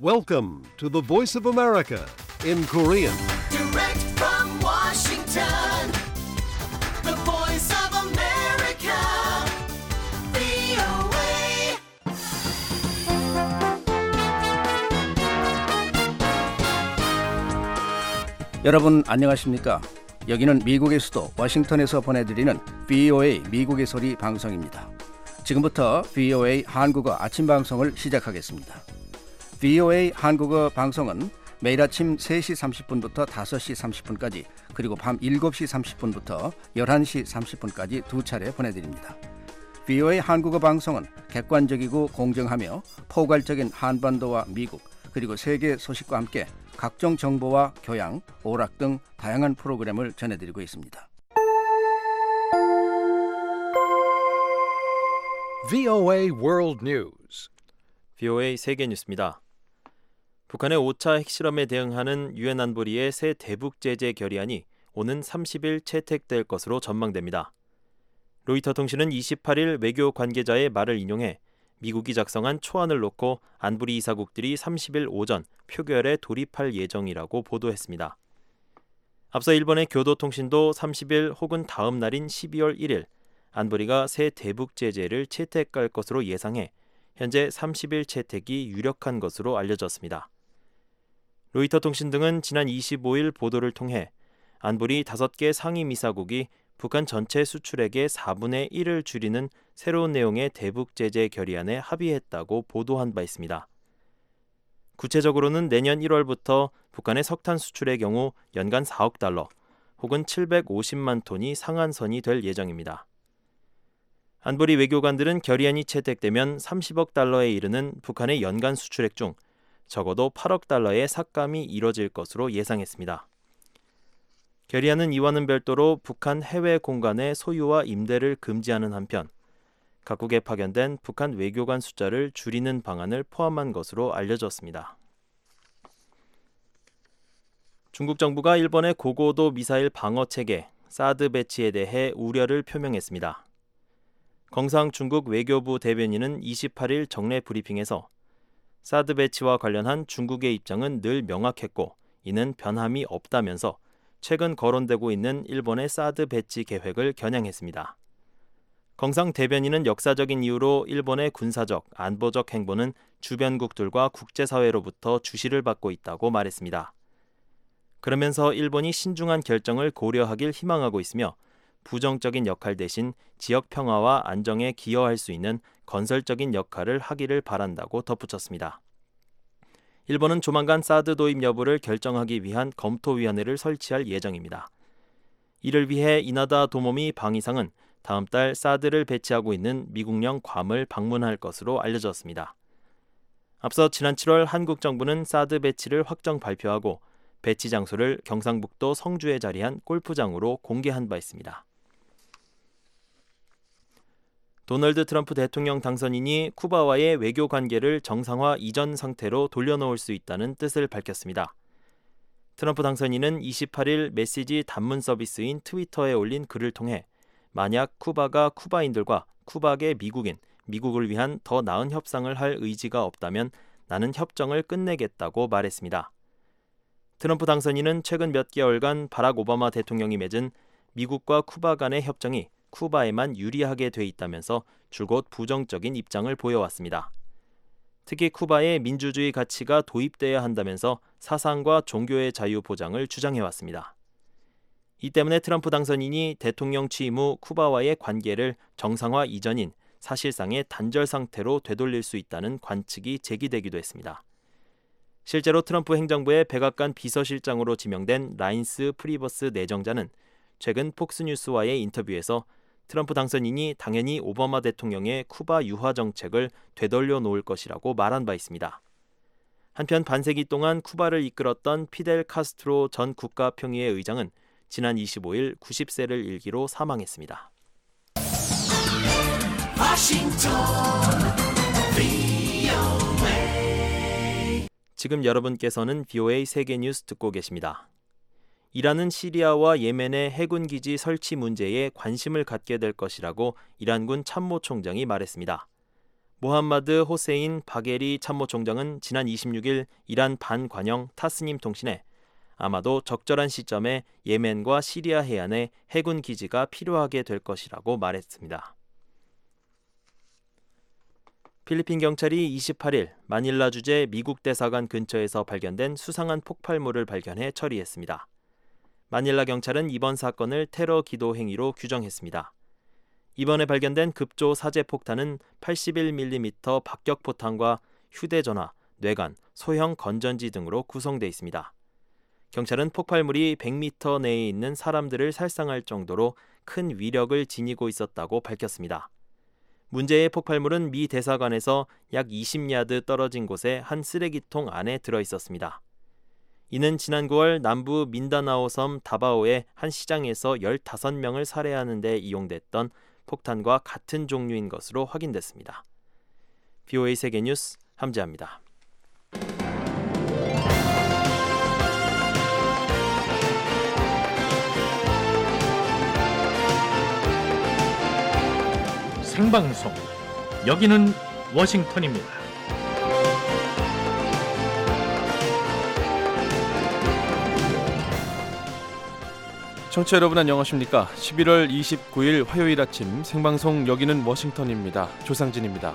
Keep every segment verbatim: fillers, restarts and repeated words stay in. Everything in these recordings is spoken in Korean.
Welcome to the Voice of America in Korean. Direct from Washington, the voice of America, 브이오에이. 여러분 안녕하십니까? 여기는 미국의 수도 워싱턴에서 보내드리는 브이오에이 미국의 소리 방송입니다. 지금부터 브이오에이 한국어 아침 방송을 시작하겠습니다. 브이오에이 한국어 방송은 매일 아침 세 시 삼십 분부터 다섯 시 삼십 분까지 그리고 밤 일곱 시 삼십 분부터 열한 시 삼십 분까지 두 차례 보내드립니다. 브이오에이 한국어 방송은 객관적이고 공정하며 포괄적인 한반도와 미국 그리고 세계 소식과 함께 각종 정보와 교양, 오락 등 다양한 프로그램을 전해드리고 있습니다. 브이오에이 World News. 브이오에이 세계 뉴스입니다. 북한의 오 차 핵실험에 대응하는 유엔 안보리의 새 대북 제재 결의안이 오는 삼십 일 채택될 것으로 전망됩니다. 로이터 통신은 이십팔 일 외교 관계자의 말을 인용해 미국이 작성한 초안을 놓고 안보리 이사국들이 삼십 일 오전 표결에 돌입할 예정이라고 보도했습니다. 앞서 일본의 교도통신도 삼십 일 혹은 다음 날인 십이월 일일 안보리가 새 대북 제재를 채택할 것으로 예상해 현재 삼십 일 채택이 유력한 것으로 알려졌습니다. 로이터 통신 등은 지난 이십오 일 보도를 통해 안보리 다섯 개 상임이사국이 북한 전체 수출액의 사분의 일을 줄이는 새로운 내용의 대북 제재 결의안에 합의했다고 보도한 바 있습니다. 구체적으로는 내년 일월부터 북한의 석탄 수출의 경우 연간 사억 달러 혹은 칠백오십만 톤이 상한선이 될 예정입니다. 안보리 외교관들은 결의안이 채택되면 삼십억 달러에 이르는 북한의 연간 수출액 중 적어도 팔억 달러의 삭감이 이뤄질 것으로 예상했습니다. 결의안은 이와는 별도로 북한 해외 공간의 소유와 임대를 금지하는 한편 각국에 파견된 북한 외교관 숫자를 줄이는 방안을 포함한 것으로 알려졌습니다. 중국 정부가 일본의 고고도 미사일 방어 체계 사드 배치에 대해 우려를 표명했습니다. 경상 중국 외교부 대변인은 이십팔 일 정례 브리핑에서 사드 배치와 관련한 중국의 입장은 늘 명확했고 이는 변함이 없다면서 최근 거론되고 있는 일본의 사드 배치 계획을 겨냥했습니다. 경상 대변인은 역사적인 이유로 일본의 군사적, 안보적 행보는 주변국들과 국제사회로부터 주시를 받고 있다고 말했습니다. 그러면서 일본이 신중한 결정을 고려하길 희망하고 있으며 부정적인 역할 대신 지역 평화와 안정에 기여할 수 있는 건설적인 역할을 하기를 바란다고 덧붙였습니다. 일본은 조만간 사드 도입 여부를 결정하기 위한 검토위원회를 설치할 예정입니다. 이를 위해 이나다 도모미 방위상은 다음 달 사드를 배치하고 있는 미국령 괌을 방문할 것으로 알려졌습니다. 앞서 지난 칠월 한국 정부는 사드 배치를 확정 발표하고 배치 장소를 경상북도 성주에 자리한 골프장으로 공개한 바 있습니다. 도널드 트럼프 대통령 당선인이 쿠바와의 외교 관계를 정상화 이전 상태로 돌려놓을 수 있다는 뜻을 밝혔습니다. 트럼프 당선인은 이십팔 일 메시지 단문 서비스인 트위터에 올린 글을 통해 만약 쿠바가 쿠바인들과 쿠바계 미국인, 미국을 위한 더 나은 협상을 할 의지가 없다면 나는 협정을 끝내겠다고 말했습니다. 트럼프 당선인은 최근 몇 개월간 바락 오바마 대통령이 맺은 미국과 쿠바 간의 협정이 쿠바에만 유리하게 돼 있다면서 줄곧 부정적인 입장을 보여왔습니다. 특히 쿠바에 민주주의 가치가 도입돼야 한다면서 사상과 종교의 자유 보장을 주장해왔습니다. 이 때문에 트럼프 당선인이 대통령 취임 후 쿠바와의 관계를 정상화 이전인 사실상의 단절 상태로 되돌릴 수 있다는 관측이 제기되기도 했습니다. 실제로 트럼프 행정부의 백악관 비서실장으로 지명된 라인스 프리버스 내정자는 최근 폭스뉴스와의 인터뷰에서 트럼프 당선인이 당연히 오바마 대통령의 쿠바 유화 정책을 되돌려 놓을 것이라고 말한 바 있습니다. 한편 반세기 동안 쿠바를 이끌었던 피델 카스트로 전 국가평의회 의장은 지난 이십오 일 구십 세를 일기로 사망했습니다. 워싱턴, 브이오에이. 지금 여러분께서는 브이오에이 세계 뉴스 듣고 계십니다. 이란은 시리아와 예멘의 해군 기지 설치 문제에 관심을 갖게 될 것이라고 이란군 참모총장이 말했습니다. 모함마드 호세인 바게리 참모총장은 지난 이십육 일 이란 반관영 타스님 통신에 아마도 적절한 시점에 예멘과 시리아 해안에 해군 기지가 필요하게 될 것이라고 말했습니다. 필리핀 경찰이 이십팔 일 마닐라 주재 미국 대사관 근처에서 발견된 수상한 폭발물을 발견해 처리했습니다. 마닐라 경찰은 이번 사건을 테러 기도 행위로 규정했습니다. 이번에 발견된 급조 사제 폭탄은 팔십일 밀리미터 박격 포탄과 휴대전화, 뇌관, 소형 건전지 등으로 구성되어 있습니다. 경찰은 폭발물이 백 미터 내에 있는 사람들을 살상할 정도로 큰 위력을 지니고 있었다고 밝혔습니다. 문제의 폭발물은 미 대사관에서 약 이십 야드 떨어진 곳의 한 쓰레기통 안에 들어있었습니다. 이는 지난 구월 남부 민다나오 섬 다바오의 한 시장에서 열다섯 명을 살해하는 데 이용됐던 폭탄과 같은 종류인 것으로 확인됐습니다. 비오에이 세계뉴스 함재합니다. 생방송, 여기는 워싱턴입니다. 청취자 여러분 안녕하십니까? 십일월 이십구일 화요일 아침 생방송 여기는 워싱턴입니다. 조상진입니다.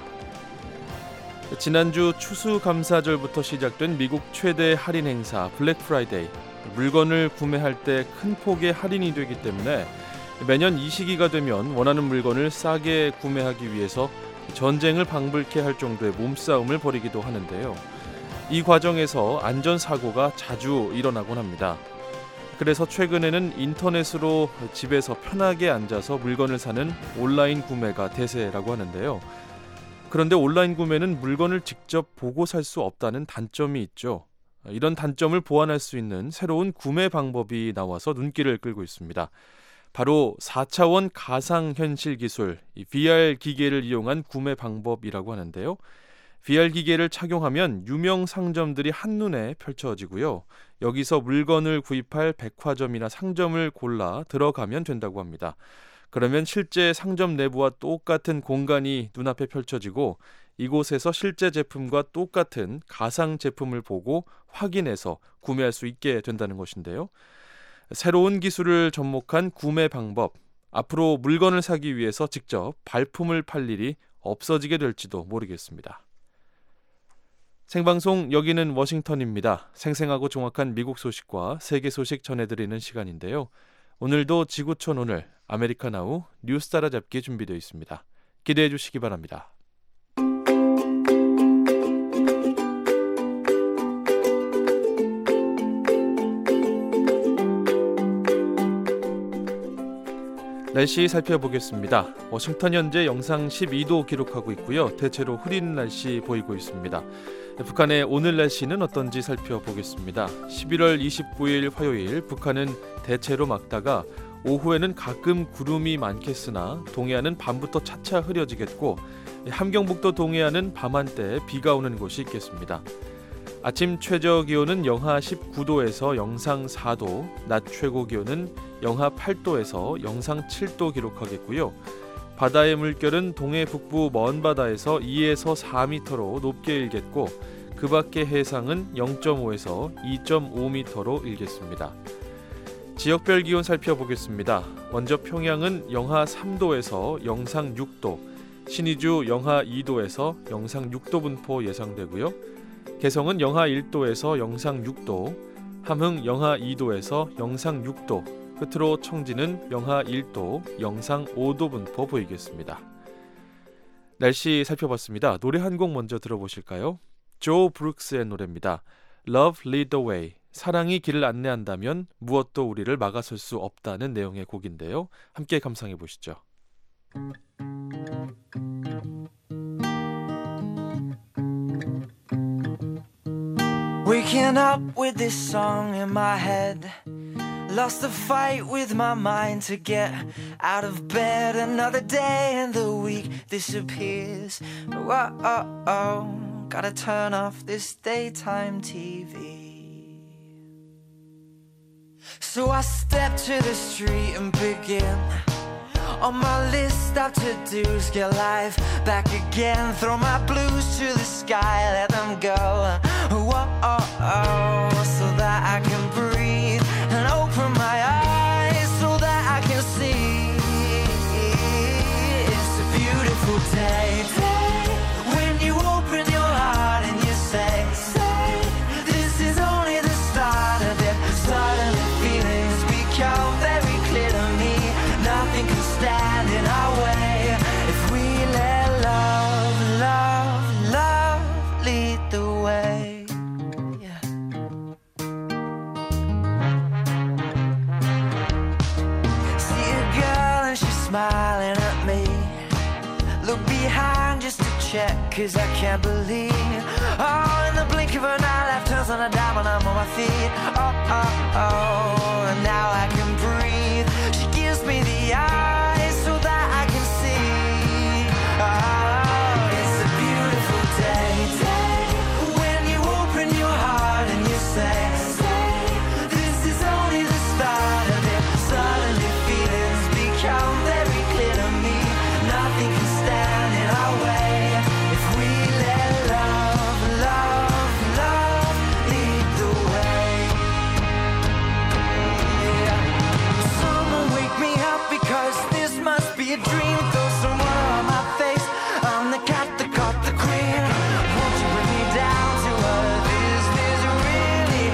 지난주 추수감사절부터 시작된 미국 최대 할인 행사 블랙 프라이데이. 물건을 구매할 때 큰 폭의 할인이 되기 때문에 매년 이 시기가 되면 원하는 물건을 싸게 구매하기 위해서 전쟁을 방불케 할 정도의 몸싸움을 벌이기도 하는데요. 이 과정에서 안전사고가 자주 일어나곤 합니다. 그래서 최근에는 인터넷으로 집에서 편하게 앉아서 물건을 사는 온라인 구매가 대세라고 하는데요. 그런데 온라인 구매는 물건을 직접 보고 살 수 없다는 단점이 있죠. 이런 단점을 보완할 수 있는 새로운 구매 방법이 나와서 눈길을 끌고 있습니다. 바로 사 차원 가상현실 기술, 브이알 기계를 이용한 구매 방법이라고 하는데요. 브이알 기계를 착용하면 유명 상점들이 한눈에 펼쳐지고요. 여기서 물건을 구입할 백화점이나 상점을 골라 들어가면 된다고 합니다. 그러면 실제 상점 내부와 똑같은 공간이 눈앞에 펼쳐지고 이곳에서 실제 제품과 똑같은 가상 제품을 보고 확인해서 구매할 수 있게 된다는 것인데요. 새로운 기술을 접목한 구매 방법, 앞으로 물건을 사기 위해서 직접 발품을 팔 일이 없어지게 될지도 모르겠습니다. 생방송 여기는 워싱턴입니다. 생생하고 정확한 미국 소식과 세계 소식 전해드리는 시간인데요. 오늘도 지구촌 오늘 아메리카 나우 뉴스 따라잡기 준비되어 있습니다. 기대해 주시기 바랍니다. 날씨 살펴보겠습니다. 워싱턴 현재 영상 십이 도 기록하고 있고요. 대체로 흐린 날씨 보이고 있습니다. 북한의 오늘 날씨는 어떤지 살펴보겠습니다. 십일월 이십구일 화요일 북한은 대체로 맑다가 오후에는 가끔 구름이 많겠으나 동해안은 밤부터 차차 흐려지겠고 함경북도 동해안은 밤한때 비가 오는 곳이 있겠습니다. 아침 최저 기온은 영하 십구 도에서 영상 사 도, 낮 최고 기온은 영하 팔 도에서 영상 칠 도 기록하겠고요. 바다의 물결은 동해 북부 먼 바다에서 이에서 사 미터로 높게 일겠고 그 밖의 해상은 영 점 오에서 이 점 오 미터로 일겠습니다. 지역별 기온 살펴보겠습니다. 먼저 평양은 영하 삼 도에서 영상 육 도, 신의주 영하 이 도에서 영상 육 도 분포 예상되고요. 개성은 영하 일 도에서 영상 육 도, 함흥 영하 이 도에서 영상 육 도, 끝으로 청진은 영하 일 도, 영상 오 도 분포 보이겠습니다. 날씨 살펴봤습니다. 노래 한 곡 먼저 들어보실까요? 조 브룩스의 노래입니다. Love Lead the Way. 사랑이 길을 안내한다면 무엇도 우리를 막아설 수 없다는 내용의 곡인데요. 함께 감상해 보시죠. Waking up with this song in my head, lost the fight with my mind to get out of bed. Another day and the week disappears. Whoa, oh, oh, gotta turn off this daytime T V. So I step to the street and begin On my list of to-dos, get life back again. Throw my blues to the sky, let them go. Whoa, oh, oh, so that I can breathe and open my eyes so that I can see. It's a beautiful day, day when you open your heart and you say, say, this is only the start of it. Suddenly feelings become very clear to me. Nothing can stand in our way if we let love, love, love lead the way. Yeah. See a girl and she's smiling at me. Look behind just to check, cause I can't believe. Oh, in the blink of an eye, left turns on a dime and I'm on my feet. Oh, oh, oh, and now I can breathe. She gives me the eyes so that I can see. Oh, it's a beautiful day, day when you open your heart and you say, say, this is only the start of it. Suddenly feelings become very clear to me. Nothing can stand in our way if we let love, love, love lead the way. Yeah. Someone wake me up because this must be a dream. Throw some water on my face. I'm the cat that caught the queen. Won't you bring me down to earth? Is this really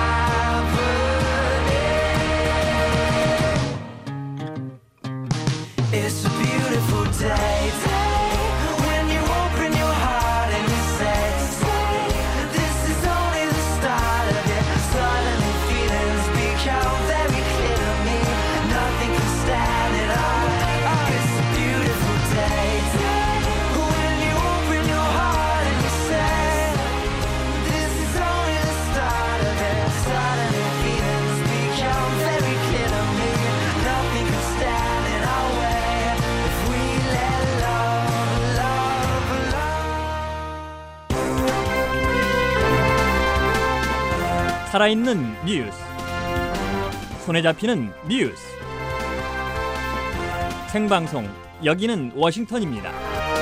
happening? It's a beautiful day, day when you open your heart and you say, say, this is only the start of it. Suddenly feelings become very clear to me. Nothing can stand it all. Oh, it's a beautiful day, day when you open your heart and you say, this is only the start of it. Suddenly feelings become very clear to me. Nothing can stand in our way if we let love, love, love. 살아있는 뉴스, 손에 잡히는 뉴스, 생방송, 여기는 워싱턴입니다.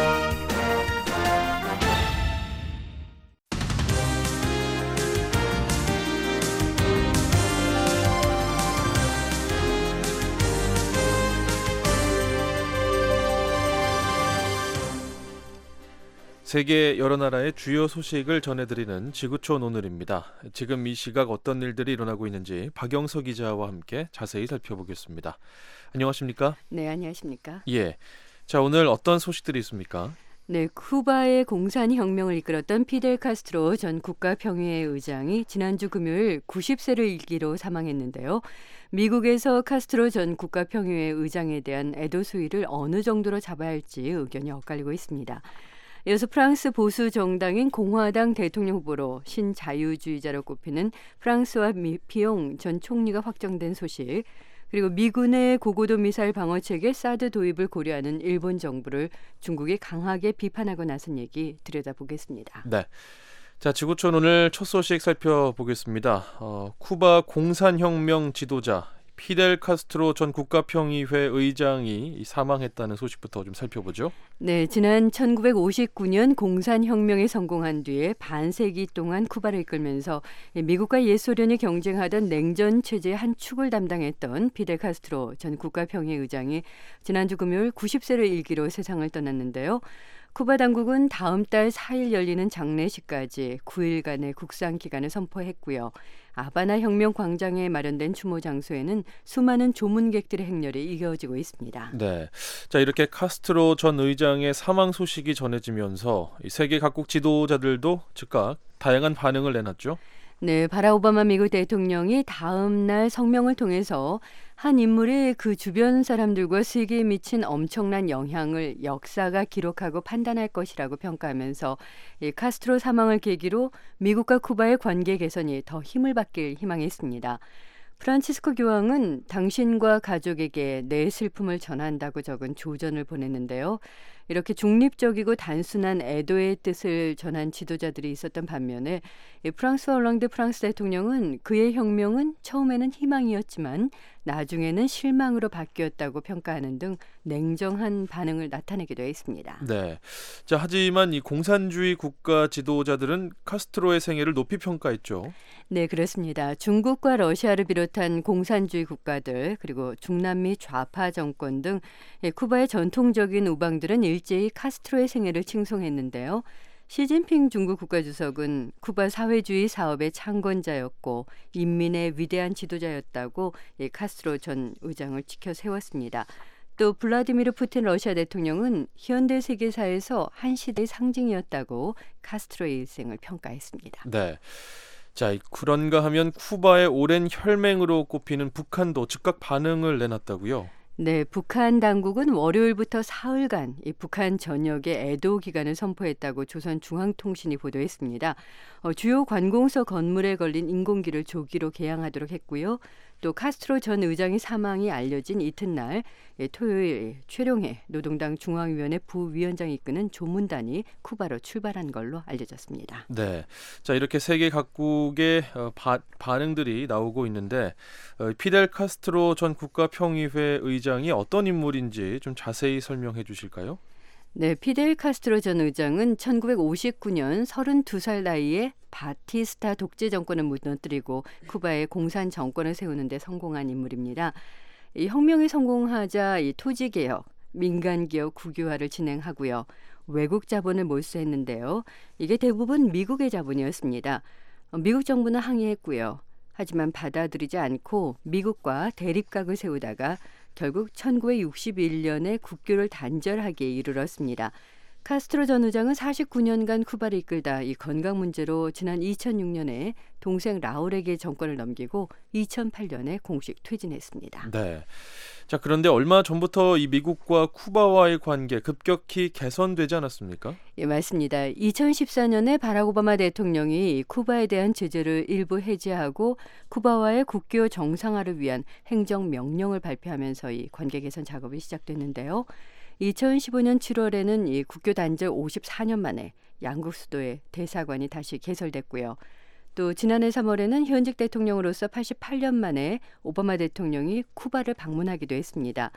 세계 여러 나라의 주요 소식을 전해드리는 지구촌 오늘입니다. 지금 이 시각 어떤 일들이 일어나고 있는지 박영서 기자와 함께 자세히 살펴보겠습니다. 안녕하십니까? 네, 안녕하십니까? 예. 자, 오늘 어떤 소식들이 있습니까? 네, 쿠바의 공산혁명을 이끌었던 피델 카스트로 전 국가평의회 의장이 지난주 금요일 구십 세를 일기로 사망했는데요. 미국에서 카스트로 전 국가평의회 의장에 대한 애도 수위를 어느 정도로 잡아야 할지 의견이 엇갈리고 있습니다. 이어서 프랑스 보수 정당인 공화당 대통령 후보로 신자유주의자로 꼽히는 프랑스와 피용 전 총리가 확정된 소식, 그리고 미군의 고고도 미사일 방어 체계 사드 도입을 고려하는 일본 정부를 중국이 강하게 비판하고 나선 얘기 들여다보겠습니다. 네. 자, 지구촌 오늘 첫 소식 살펴보겠습니다. 어, 쿠바 공산혁명 지도자 피델 카스트로 전 국가평의회 의장이 사망했다는 소식부터 좀 살펴보죠. 네, 지난 천구백오십구 년 공산혁명에 성공한 뒤에 반세기 동안 쿠바를 이끌면서 미국과 옛소련이 경쟁하던 냉전 체제의 한 축을 담당했던 피델 카스트로 전 국가평의회 의장이 지난주 금요일 구십 세를 일기로 세상을 떠났는데요. 쿠바 당국은 다음 달 사 일 열리는 장례식까지 구 일간의 국상 기간을 선포했고요. 아바나 혁명 광장에 마련된 추모 장소에는 수많은 조문객들의 행렬이 이어지고 있습니다. 네, 자 이렇게 카스트로 전 의장의 사망 소식이 전해지면서 세계 각국 지도자들도 즉각 다양한 반응을 내놨죠. 네, 바락 오바마 미국 대통령이 다음 날 성명을 통해서 한 인물이 그 주변 사람들과 세계에 미친 엄청난 영향을 역사가 기록하고 판단할 것이라고 평가하면서 이 카스트로 사망을 계기로 미국과 쿠바의 관계 개선이 더 힘을 받길 희망했습니다. 프란치스코 교황은 당신과 가족에게 내 슬픔을 전한다고 적은 조전을 보냈는데요. 이렇게 중립적이고 단순한 애도의 뜻을 전한 지도자들이 있었던 반면에 프랑스와 올랑드 프랑스 대통령은 그의 혁명은 처음에는 희망이었지만 나중에는 실망으로 바뀌었다고 평가하는 등 냉정한 반응을 나타내기도 했습니다. 네. 자, 하지만 이 공산주의 국가 지도자들은 카스트로의 생애를 높이 평가했죠. 네, 그렇습니다. 중국과 러시아를 비롯한 공산주의 국가들 그리고 중남미 좌파 정권 등 쿠바의 전통적인 우방들은 일제히 카스트로의 생애를 칭송했는데요. 시진핑 중국 국가주석은 쿠바 사회주의 사업의 창건자였고 인민의 위대한 지도자였다고 카스트로 전 의장을 지켜 세웠습니다. 또 블라디미르 푸틴 러시아 대통령은 현대 세계사에서 한 시대의 상징이었다고 카스트로의 일생을 평가했습니다. 네. 자, 그런가 하면 쿠바의 오랜 혈맹으로 꼽히는 북한도 즉각 반응을 내놨다고요? 네, 북한 당국은 월요일부터 사흘간 이 북한 전역에 애도 기간을 선포했다고 조선중앙통신이 보도했습니다. 어, 주요 관공서 건물에 걸린 인공기를 조기로 개양하도록 했고요. 또 카스트로 전 의장의 사망이 알려진 이튿날 예, 토요일 최룡해 노동당 중앙위원회 부위원장이 이끄는 조문단이 쿠바로 출발한 걸로 알려졌습니다. 네, 자 이렇게 세계 각국의 어, 바, 반응들이 나오고 있는데 어, 피델 카스트로 전 국가평의회 의장이 어떤 인물인지 좀 자세히 설명해 주실까요? 네, 피델 카스트로 전 의장은 천구백오십구 년 서른두 살 나이에 바티스타 독재 정권을 무너뜨리고 쿠바의 공산 정권을 세우는 데 성공한 인물입니다. 이 혁명에 성공하자 이 토지 개혁, 민간 기업 국유화를 진행하고요. 외국 자본을 몰수했는데요. 이게 대부분 미국의 자본이었습니다. 미국 정부는 항의했고요. 하지만 받아들이지 않고 미국과 대립각을 세우다가 결국 천구백육십일 년에 국교를 단절하기에 이르렀습니다. 카스트로 전 의장은 사십구 년간 쿠바를 이끌다 이 건강 문제로 지난 이천육 년에 동생 라울에게 정권을 넘기고 이천팔 년에 공식 퇴진했습니다. 네. 자, 그런데 얼마 전부터 이 미국과 쿠바와의 관계 급격히 개선되지 않았습니까? 예, 맞습니다. 이천십사 년에 바락 오바마 대통령이 쿠바에 대한 제재를 일부 해제하고 쿠바와의 국교 정상화를 위한 행정명령을 발표하면서 이 관계 개선 작업이 시작됐는데요. 이천십오 년 칠월에는 이 국교 단절 오십사 년 만에 양국 수도의 대사관이 다시 개설됐고요. 또 지난해 삼월에는 현직 대통령으로서 팔십팔 년 만에 오바마 대통령이 쿠바를 방문하기도 했습니다.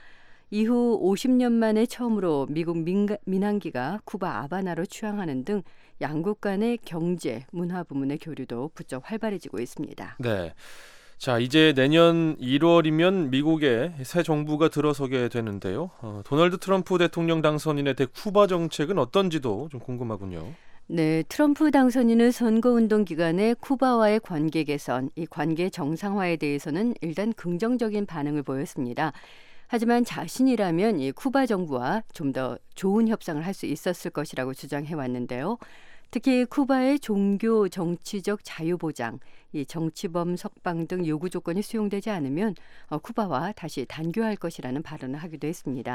이후 오십 년 만에 처음으로 미국 민가, 민항기가 쿠바 아바나로 취항하는 등 양국 간의 경제, 문화 부문의 교류도 부쩍 활발해지고 있습니다. 네. 자, 이제 내년 일월이면 미국의 새 정부가 들어서게 되는데요. 어, 도널드 트럼프 대통령 당선인의 대쿠바 정책은 어떤지도 좀 궁금하군요. 네, 트럼프 당선인은 선거운동 기간에 쿠바와의 관계 개선, 이 관계 정상화에 대해서는 일단 긍정적인 반응을 보였습니다. 하지만 자신이라면 이 쿠바 정부와 좀 더 좋은 협상을 할 수 있었을 것이라고 주장해왔는데요. 특히 쿠바의 종교 정치적 자유 보장, 이 정치범 석방 등 요구 조건이 수용되지 않으면 어, 쿠바와 다시 단교할 것이라는 발언을 하기도 했습니다.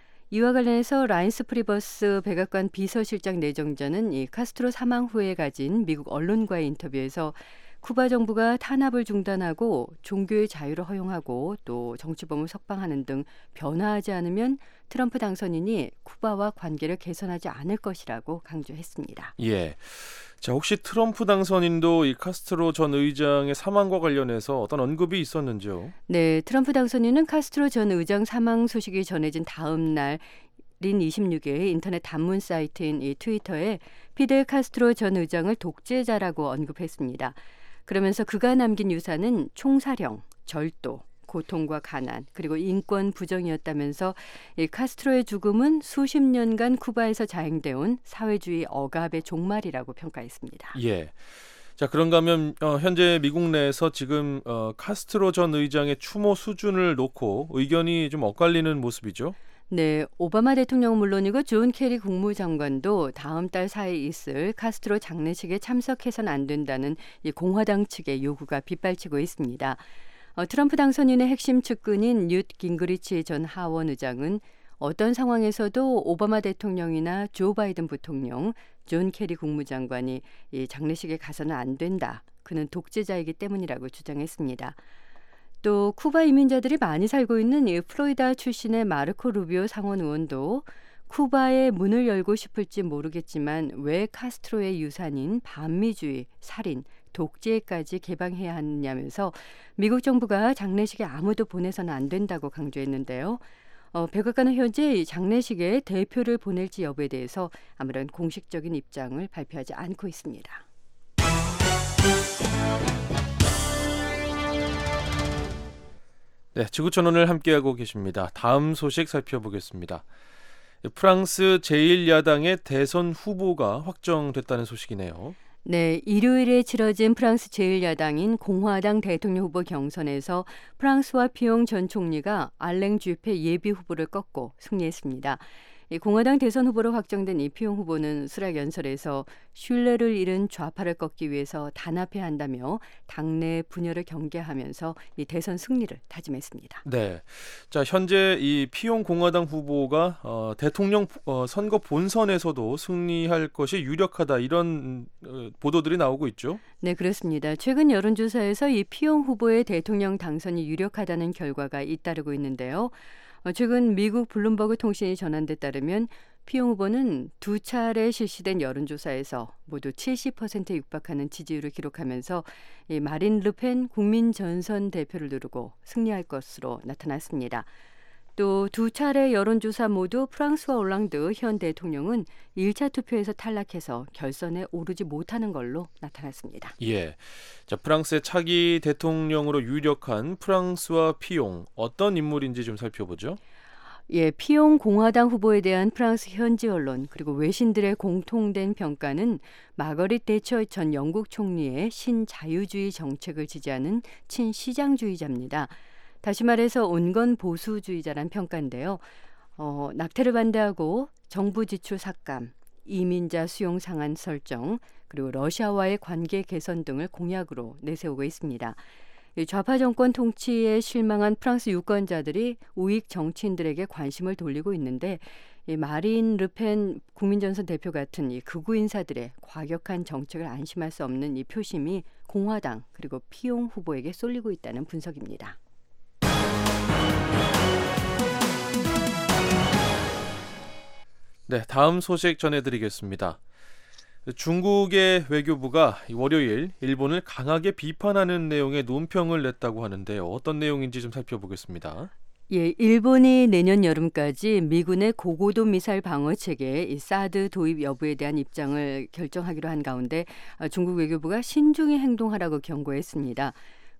이와 관련해서 라인스 프리버스 백악관 비서실장 내정자는 이 카스트로 사망 후에 가진 미국 언론과의 인터뷰에서 쿠바 정부가 탄압을 중단하고 종교의 자유를 허용하고 또 정치범을 석방하는 등 변화하지 않으면 트럼프 당선인이 쿠바와 관계를 개선하지 않을 것이라고 강조했습니다. 예. 자, 혹시 트럼프 당선인도 이 카스트로 전 의장의 사망과 관련해서 어떤 언급이 있었는지요? 네, 트럼프 당선인은 카스트로 전 의장 사망 소식이 전해진 다음 날 린 이십육 일 인터넷 단문 사이트인 이 트위터에 피델 카스트로 전 의장을 독재자라고 언급했습니다. 그러면서 그가 남긴 유산은 총사령, 절도, 고통과 가난, 그리고 인권 부정이었다면서 이 카스트로의 죽음은 수십 년간 쿠바에서 자행되어 사회주의 억압의 종말이라고 평가했습니다. 예. 자, 그런가 하면 어, 현재 미국 내에서 지금 어, 카스트로 전 의장의 추모 수준을 놓고 의견이 좀 엇갈리는 모습이죠? 네, 오바마 대통령은 물론이고 존 케리 국무장관도 다음 달 사이에 있을 카스트로 장례식에 참석해서는 안 된다는 이 공화당 측의 요구가 빗발치고 있습니다. 어, 트럼프 당선인의 핵심 측근인 뉴트 깅그리치 전 하원 의장은 어떤 상황에서도 오바마 대통령이나 조 바이든 부통령, 존 케리 국무장관이 이 장례식에 가서는 안 된다. 그는 독재자이기 때문이라고 주장했습니다. 또 쿠바 이민자들이 많이 살고 있는 이 플로리다 출신의 마르코 루비오 상원 의원도 쿠바에 문을 열고 싶을지 모르겠지만 왜 카스트로의 유산인 반미주의, 살인, 독재까지 개방해야 하느냐면서 미국 정부가 장례식에 아무도 보내서는 안 된다고 강조했는데요. 어, 백악관은 현재 장례식에 대표를 보낼지 여부에 대해서 아무런 공식적인 입장을 발표하지 않고 있습니다. 네, 지구촌 오늘 함께하고 계십니다. 다음 소식 살펴보겠습니다. 프랑스 제일 야당의 대선 후보가 확정됐다는 소식이네요. 네, 일요일에 치러진 프랑스 제일 야당인 공화당 대통령 후보 경선에서 프랑스와 피용 전 총리가 알랭 주페 예비 후보를 꺾고 승리했습니다. 이 공화당 대선 후보로 확정된 이 피용 후보는 수락 연설에서 신뢰를 잃은 좌파를 꺾기 위해서 단합해야 한다며 당내 분열을 경계하면서 이 대선 승리를 다짐했습니다. 네, 자 현재 이 피용 공화당 후보가 어, 대통령 어, 선거 본선에서도 승리할 것이 유력하다 이런 어, 보도들이 나오고 있죠. 네, 그렇습니다. 최근 여론조사에서 이 피용 후보의 대통령 당선이 유력하다는 결과가 잇따르고 있는데요. 어, 최근 미국 블룸버그 통신이 전한 데 따르면 피용 후보는 두 차례 실시된 여론조사에서 모두 칠십 퍼센트에 육박하는 지지율을 기록하면서 이 마린 르펜 국민 전선 대표를 누르고 승리할 것으로 나타났습니다. 또 두 차례 여론조사 모두 프랑스와 올랑드 현 대통령은 일 차 투표에서 탈락해서 결선에 오르지 못하는 걸로 나타났습니다. 예, 자 프랑스의 차기 대통령으로 유력한 프랑스와 피용 어떤 인물인지 좀 살펴보죠. 예, 피용 공화당 후보에 대한 프랑스 현지 언론 그리고 외신들의 공통된 평가는 마거릿 대처 전 영국 총리의 신자유주의 정책을 지지하는 친시장주의자입니다. 다시 말해서 온건 보수주의자란 평가인데요. 어, 낙태를 반대하고 정부 지출 삭감, 이민자 수용 상한 설정, 그리고 러시아와의 관계 개선 등을 공약으로 내세우고 있습니다. 좌파 정권 통치에 실망한 프랑스 유권자들이 우익 정치인들에게 관심을 돌리고 있는데 이 마린 르펜 국민전선 대표 같은 이 극우 인사들의 과격한 정책을 안심할 수 없는 이 표심이 공화당 그리고 피용 후보에게 쏠리고 있다는 분석입니다. 네, 다음 소식 전해드리겠습니다. 중국의 외교부가 월요일 일본을 강하게 비판하는 내용의 논평을 냈다고 하는데요. 어떤 내용인지 좀 살펴보겠습니다. 예, 일본이 내년 여름까지 미군의 고고도 미사일 방어 체계 이 사드 도입 여부에 대한 입장을 결정하기로 한 가운데 중국 외교부가 신중히 행동하라고 경고했습니다.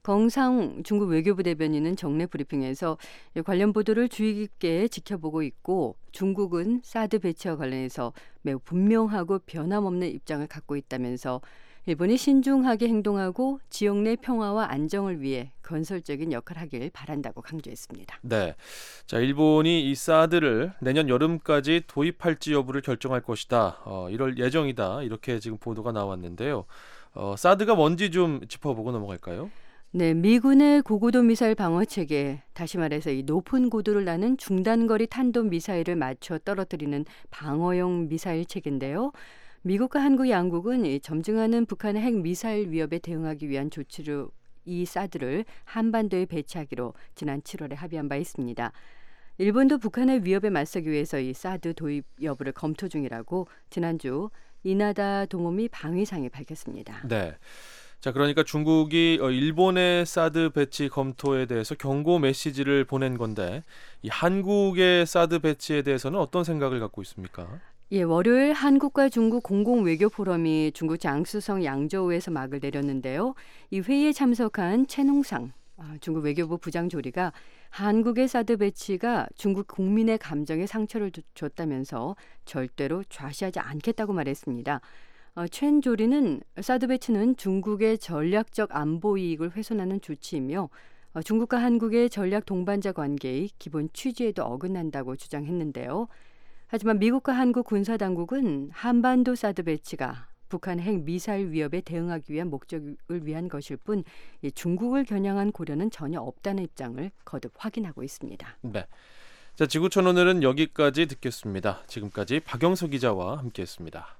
경상 중국 외교부 대변인은 정례 브리핑에서 관련 보도를 주의 깊게 지켜보고 있고 중국은 사드 배치와 관련해서 매우 분명하고 변함없는 입장을 갖고 있다면서 일본이 신중하게 행동하고 지역 내 평화와 안정을 위해 건설적인 역할을 하길 바란다고 강조했습니다. 네, 자 일본이 이 사드를 내년 여름까지 도입할지 여부를 결정할 것이다. 어, 이럴 예정이다. 이렇게 지금 보도가 나왔는데요. 어, 사드가 뭔지 좀 짚어보고 넘어갈까요? 네, 미군의 고고도 미사일 방어 체계, 다시 말해서 이 높은 고도를 나는 중단거리 탄도 미사일을 맞춰 떨어뜨리는 방어용 미사일 체계인데요. 미국과 한국 양국은 이 점증하는 북한의 핵 미사일 위협에 대응하기 위한 조치로 이 사드를 한반도에 배치하기로 지난 칠월에 합의한 바 있습니다. 일본도 북한의 위협에 맞서기 위해서 이 사드 도입 여부를 검토 중이라고 지난주 이나다 도모미 방위상이 밝혔습니다. 네. 자, 그러니까 중국이 일본의 사드 배치 검토에 대해서 경고 메시지를 보낸 건데 이 한국의 사드 배치에 대해서는 어떤 생각을 갖고 있습니까? 예, 월요일 한국과 중국 공공외교 포럼이 중국 장쑤성 양저우에서 막을 내렸는데요. 이 회의에 참석한 최농상 중국 외교부 부장조리가 한국의 사드 배치가 중국 국민의 감정에 상처를 줬다면서 절대로 좌시하지 않겠다고 말했습니다. 어, 최 조리는 사드 배치는 중국의 전략적 안보 이익을 훼손하는 조치이며 어, 중국과 한국의 전략 동반자 관계의 기본 취지에도 어긋난다고 주장했는데요. 하지만 미국과 한국 군사당국은 한반도 사드 배치가 북한 핵 미사일 위협에 대응하기 위한 목적을 위한 것일 뿐 중국을 겨냥한 고려는 전혀 없다는 입장을 거듭 확인하고 있습니다. 네, 자 지구촌 오늘은 여기까지 듣겠습니다. 지금까지 박영석 기자와 함께했습니다.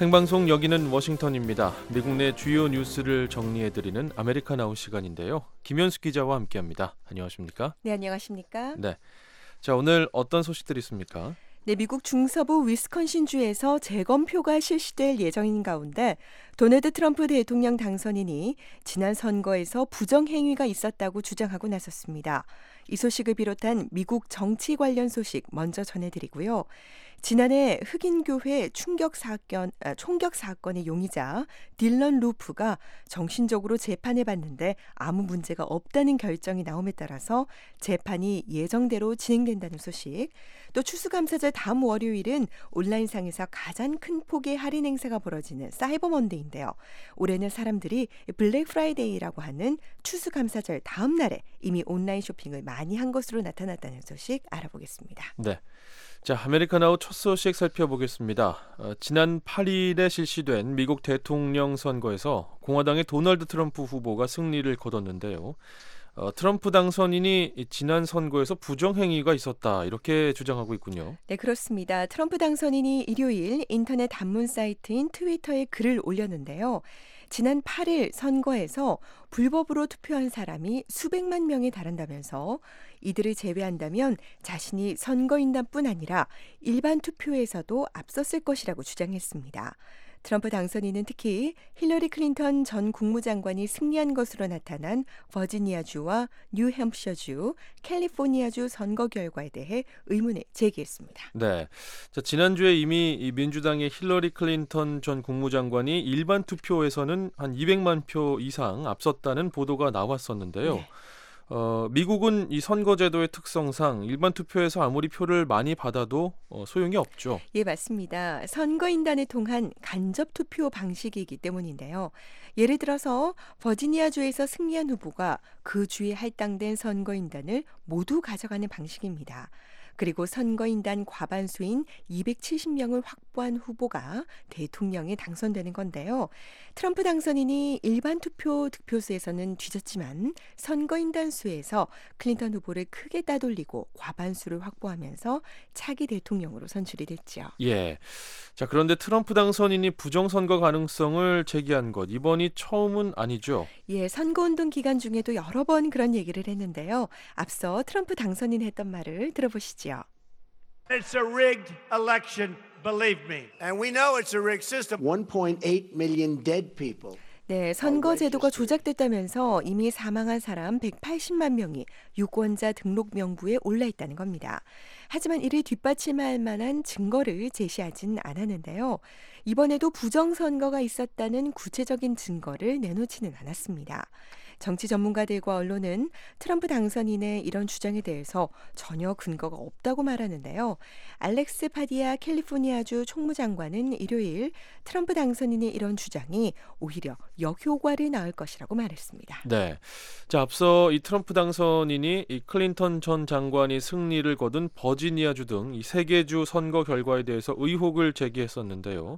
생방송 여기는 워싱턴입니다. 미국 내 주요 뉴스를 정리해드리는 아메리카나우 시간인데요. 김현수 기자와 함께합니다. 안녕하십니까? 네, 안녕하십니까? 네. 자, 오늘 어떤 소식들이 있습니까? 네, 미국 중서부 위스콘신주에서 재검표가 실시될 예정인 가운데 도널드 트럼프 대통령 당선인이 지난 선거에서 부정행위가 있었다고 주장하고 나섰습니다. 이 소식을 비롯한 미국 정치 관련 소식 먼저 전해드리고요. 지난해 흑인교회 충격 사건, 아, 총격 사건의 용의자 딜런 루프가 정신적으로 재판을 받는데 아무 문제가 없다는 결정이 나옴에 따라서 재판이 예정대로 진행된다는 소식, 또 추수감사절 다음 월요일은 온라인상에서 가장 큰 폭의 할인 행사가 벌어지는 사이버 먼데이인데요. 올해는 사람들이 블랙 프라이데이라고 하는 추수감사절 다음 날에 이미 온라인 쇼핑을 많이 한 것으로 나타났다는 소식 알아보겠습니다. 네. 자, 아메리카나우 첫 소식 살펴보겠습니다. 어, 지난 팔 일에 실시된 미국 대통령 선거에서 공화당의 도널드 트럼프 후보가 승리를 거뒀는데요. 어, 트럼프 당선인이 지난 선거에서 부정행위가 있었다 이렇게 주장하고 있군요. 네, 그렇습니다. 트럼프 당선인이 일요일 인터넷 단문 사이트인 트위터에 글을 올렸는데요. 지난 팔 일 선거에서 불법으로 투표한 사람이 수백만 명에 달한다면서 이들을 제외한다면 자신이 선거인단뿐 아니라 일반 투표에서도 앞섰을 것이라고 주장했습니다. 트럼프 당선인은 특히 힐러리 클린턴 전 국무장관이 승리한 것으로 나타난 버지니아주와 뉴햄프셔주, 캘리포니아주 선거 결과에 대해 의문을 제기했습니다. 네, 자, 지난주에 이미 이 민주당의 힐러리 클린턴 전 국무장관이 일반 투표에서는 한 이백만 표 이상 앞섰다는 보도가 나왔었는데요. 네. 어, 미국은 이 선거제도의 특성상 일반 투표에서 아무리 표를 많이 받아도 어, 소용이 없죠. 예, 맞습니다. 선거인단을 통한 간접 투표 방식이기 때문인데요. 예를 들어서 버지니아주에서 승리한 후보가 그 주에 할당된 선거인단을 모두 가져가는 방식입니다. 그리고 선거인단 과반수인 이백칠십 명을 확보한 후보가 대통령에 당선되는 건데요. 트럼프 당선인이 일반 투표 득표수에서는 뒤졌지만 선거인단 수에서 클린턴 후보를 크게 따돌리고 과반수를 확보하면서 차기 대통령으로 선출이 됐죠. 예. 자, 그런데 트럼프 당선인이 부정선거 가능성을 제기한 것 이번이 처음은 아니죠? 예, 선거운동 기간 중에도 여러 번 그런 얘기를 했는데요. 앞서 트럼프 당선인이 했던 말을 들어보시죠. It's a rigged election, believe me. And we know it's a rigged system. one point eight million dead people. 네, 선거 제도가 조작됐다면서 이미 사망한 사람 백팔십만 명이 유권자 등록 명부에 올라 있다는 겁니다. 하지만 이를 뒷받침할 만한 증거를 제시하진 않았는데요. 이번에도 부정선거가 있었다는 구체적인 증거를 내놓지는 않았습니다. 정치 전문가들과 언론은 트럼프 당선인의 이런 주장에 대해서 전혀 근거가 없다고 말하는데요. 알렉스 파디아 캘리포니아주 총무장관은 일요일 트럼프 당선인의 이런 주장이 오히려 역효과를 낳을 것이라고 말했습니다. 네, 자, 앞서 이 트럼프 당선인이 이 클린턴 전 장관이 승리를 거둔 버지니아주 등 이 세 개 주 선거 결과에 대해서 의혹을 제기했었는데요.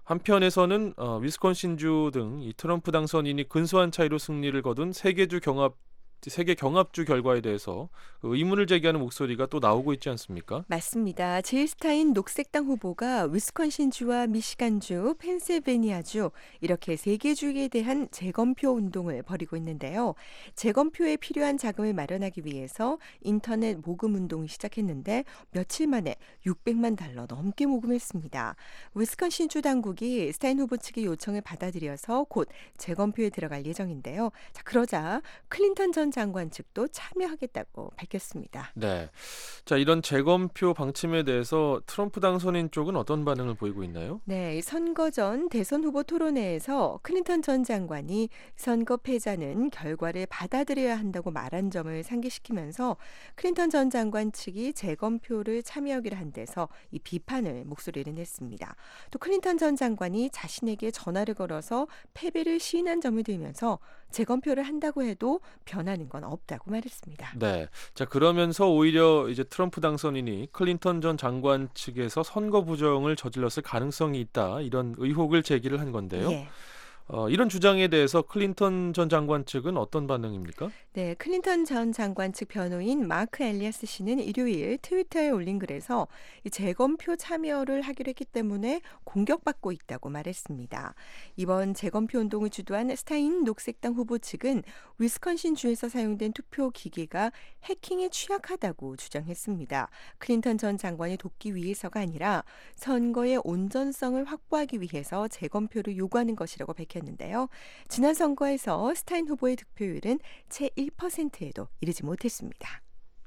한편에서는 어, 위스콘신주 등 이 트럼프 당선인이 근소한 차이로 승리를 거둔 세 개 주 경합 세계 경합주 결과에 대해서 의문을 제기하는 목소리가 또 나오고 있지 않습니까? 맞습니다. 제일 스타인 녹색당 후보가 위스콘신주와 미시간주, 펜실베니아주 이렇게 세 개 주에 대한 재검표 운동을 벌이고 있는데요. 재검표에 필요한 자금을 마련하기 위해서 인터넷 모금 운동을 시작했는데 며칠 만에 육백만 달러 넘게 모금했습니다. 위스콘신주 당국이 스타인 후보 측의 요청을 받아들여서 곧 재검표에 들어갈 예정인데요. 자, 그러자 클린턴 전 장관 측도 참여하겠다고 밝혔습니다. 네, 자, 이런 재검표 방침에 대해서 트럼프 당선인 쪽은 어떤 반응을 보이고 있나요? 네, 선거 전 대선 후보 토론회에서 클린턴 전 장관이 선거 패자는 결과를 받아들여야 한다고 말한 점을 상기시키면서 클린턴 전 장관 측이 재검표를 참여하기로 한 데서 이 비판을 목소리를 냈습니다. 또 클린턴 전 장관이 자신에게 전화를 걸어서 패배를 시인한 점을 들면서 재검표를 한다고 해도 변하는 건 없다고 말했습니다. 네, 자, 그러면서 오히려 이제 트럼프 당선인이 클린턴 전 장관 측에서 선거 부정을 저질렀을 가능성이 있다 이런 의혹을 제기를 한 건데요. 예. 어, 이런 주장에 대해서 클린턴 전 장관 측은 어떤 반응입니까? 네, 클린턴 전 장관 측 변호인 마크 엘리아스 씨는 일요일 트위터에 올린 글에서 이 재검표 참여를 하기로 했기 때문에 공격받고 있다고 말했습니다. 이번 재검표 운동을 주도한 스타인 녹색당 후보 측은 위스콘신 주에서 사용된 투표 기계가 해킹에 취약하다고 주장했습니다. 클린턴 전 장관이 돕기 위해서가 아니라 선거의 온전성을 확보하기 위해서 재검표를 요구하는 것이라고 밝혔는데요. 지난 선거에서 스타인 후보의 득표율은 채 일 퍼센트에도 이르지 못했습니다.